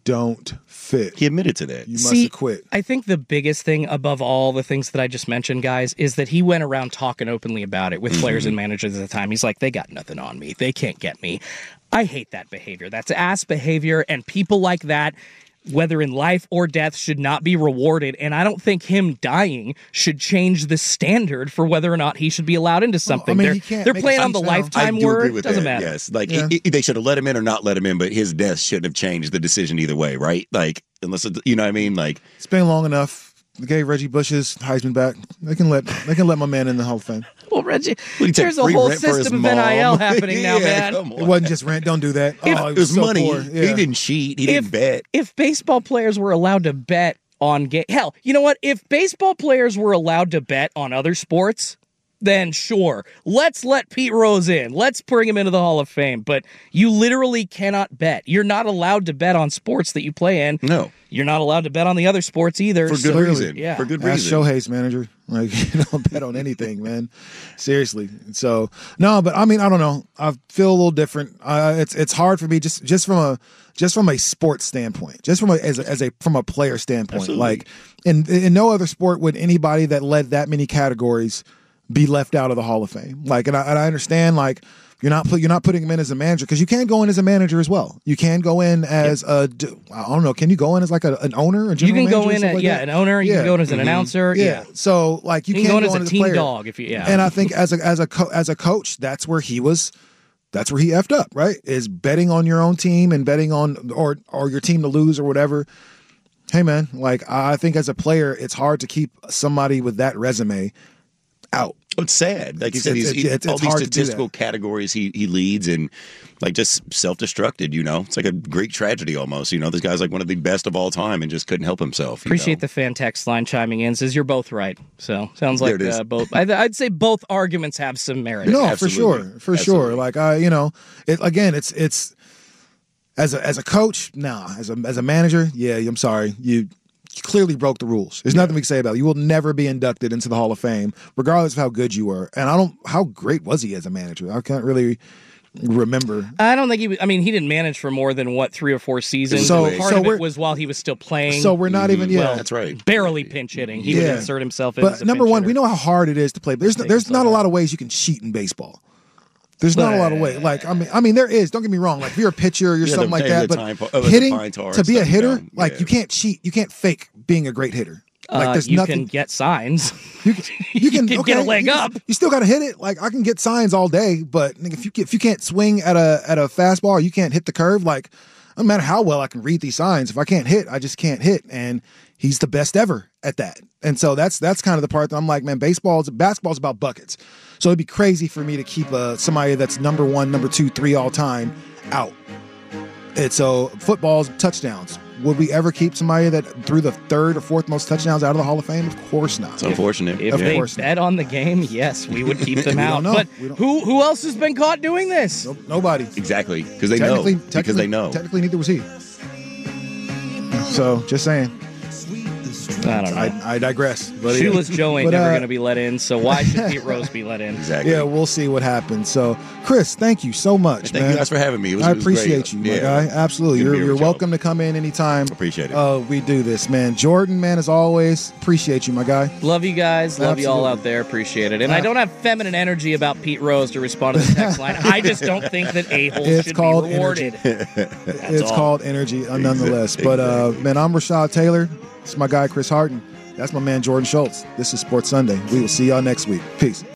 don't fit. He admitted to that. You must See, have quit. I think the biggest thing above all the things that I just mentioned, guys, is that he went around talking openly about it with Mm-hmm. players and managers at the time. He's like, they got nothing on me. They can't get me. I hate that behavior. That's ass behavior, and people like that, whether in life or death, should not be rewarded. And I don't think him dying should change the standard for whether or not he should be allowed into something. mean, they're he can't they're make playing a on the speech now. lifetime I do word. agree with Doesn't that. matter. Yes, like Yeah. i- i- they should have let him in or not let him in, but his death shouldn't have changed the decision either way, right? Like, unless it, you know what I mean. Like, It's been long enough. They gave Reggie Bush's Heisman back. They can let they can let my man in the Hall of Fame. Well, Reggie, What, he take there's a free whole rent for his system of N I L mom? happening now, Yeah, man. come on. It wasn't just rent. Don't do that. If- oh, It was so money. poor. He Yeah. didn't cheat. He If- didn't bet. If baseball players were allowed to bet on game, hell, you know what? If baseball players were allowed to bet on other sports, then sure, let's let Pete Rose in. Let's bring him into the Hall of Fame. But you literally cannot bet. You're not allowed to bet on sports that you play in. No. You're not allowed to bet on the other sports either. For good so- reason. Yeah. For good Ask reason. Shohei's manager. Like, you don't bet on anything, man. Seriously. So no, but I mean, I don't know. I feel a little different. Uh, it's it's hard for me just just from a just from a sports standpoint, just from a as a, as a from a player standpoint. Absolutely. Like in in no other sport would anybody that led that many categories be left out of the Hall of Fame. Like, and I, and I understand like. You're not put, you're not putting him in as a manager because you can go in as a manager as well. You can go in as a d- I don't know. Can you go in as like a, an owner? A You general can go manager, in something at, like yeah, that? an owner. You Yeah. can go in as an announcer. Yeah. Yeah. So like you, You can can't go in go as in a as team player. dog if you, yeah. And I think as a as a co- as a coach, that's where he was. That's where he effed up. Right? Is betting on your own team and betting on or or your team to lose or whatever. Hey man, like I think as a player, it's hard to keep somebody with that resume out. It's sad. Like you It's- said, it's- he's, it's- all it's these hard to do statistical that. categories he, he leads and like just self-destructed, you know? It's like a Greek tragedy almost, you know? This guy's like one of the best of all time and just couldn't help himself. you Appreciate know? the fan text line chiming in. Says you're both right. So sounds There like it is. uh, both. I, I'd say both arguments have some merit. No, Absolutely. for sure, for Absolutely. sure. Like I, you know, it again. It's it's as a as a coach, nah. As a as a manager, yeah. I'm sorry, you, you clearly broke the rules. There's nothing we can say about it. You will never be inducted into the Hall of Fame, regardless of how good you were. And I don't. How great was he as a manager? I can't really remember. I don't think he. was- I mean, he didn't manage for more than what three or four seasons. So- Part so of we're- it was while he was still playing. So we're not even. Yeah, well, That's right. barely pinch hitting. He would Yeah. insert himself in. But as a number pinch one, hitter. we know how hard it is to play. There's Take there's himself not a out. lot of ways you can cheat in baseball. There's not a lot of ways. Like I mean, I mean, there is. Don't get me wrong. Like if you're a pitcher or you're Yeah, something the- like the that, but time po- uh, the hitting pine tar to and be a stuff hitter, down. like Yeah. you can't cheat. You can't fake being a great hitter. Like Uh, there's you nothing. can get signs. You, you can, can okay, get a leg you, up. You still got to hit it. Like I can get signs all day, but nigga, if you if you can't swing at a at a fastball, or you can't hit the curve. Like no matter how well I can read these signs, if I can't hit, I just can't hit. And he's the best ever at that. And so that's that's kind of the part that I'm like, man, baseball's basketball's about buckets. So it'd be crazy for me to keep uh, somebody that's number one, number two, three all time out. And so football's touchdowns. Would we ever keep somebody that threw the third or fourth most touchdowns out of the Hall of Fame? Of course not. It's unfortunate. If Of they course not. bet on the game, yes, we would keep them We out. don't know. But We don't- who who else has been caught doing this? Nope, nobody. Exactly. Because they know. Technically, Because technically, they know. Technically, neither was he. So, just saying. I don't know. I, I digress. But Shoeless Joe ain't but, never uh, going to be let in, so why should Pete Rose be let in? Exactly. Yeah, we'll see what happens. So, Chris, thank you so much, Thank man. you guys for having me. It was, I it was great. appreciate you, my Yeah. guy. Absolutely. Good to You're, be here you're with y'all. welcome to come in anytime. Appreciate it. Uh, we do this, man. Jordan, man, as always, appreciate you, my guy. Love you guys. Love you all Absolutely. out there. Appreciate it. And I Uh, don't have feminine energy about Pete Rose to respond to the text line. I just don't think that a-holes It's should called be rewarded. It's all. called energy, uh, nonetheless. But, uh, man, I'm Rashad Taylor. This is my guy, Chris Harden. That's my man, Jordan Schultz. This is Sports Sunday. We will see y'all next week. Peace.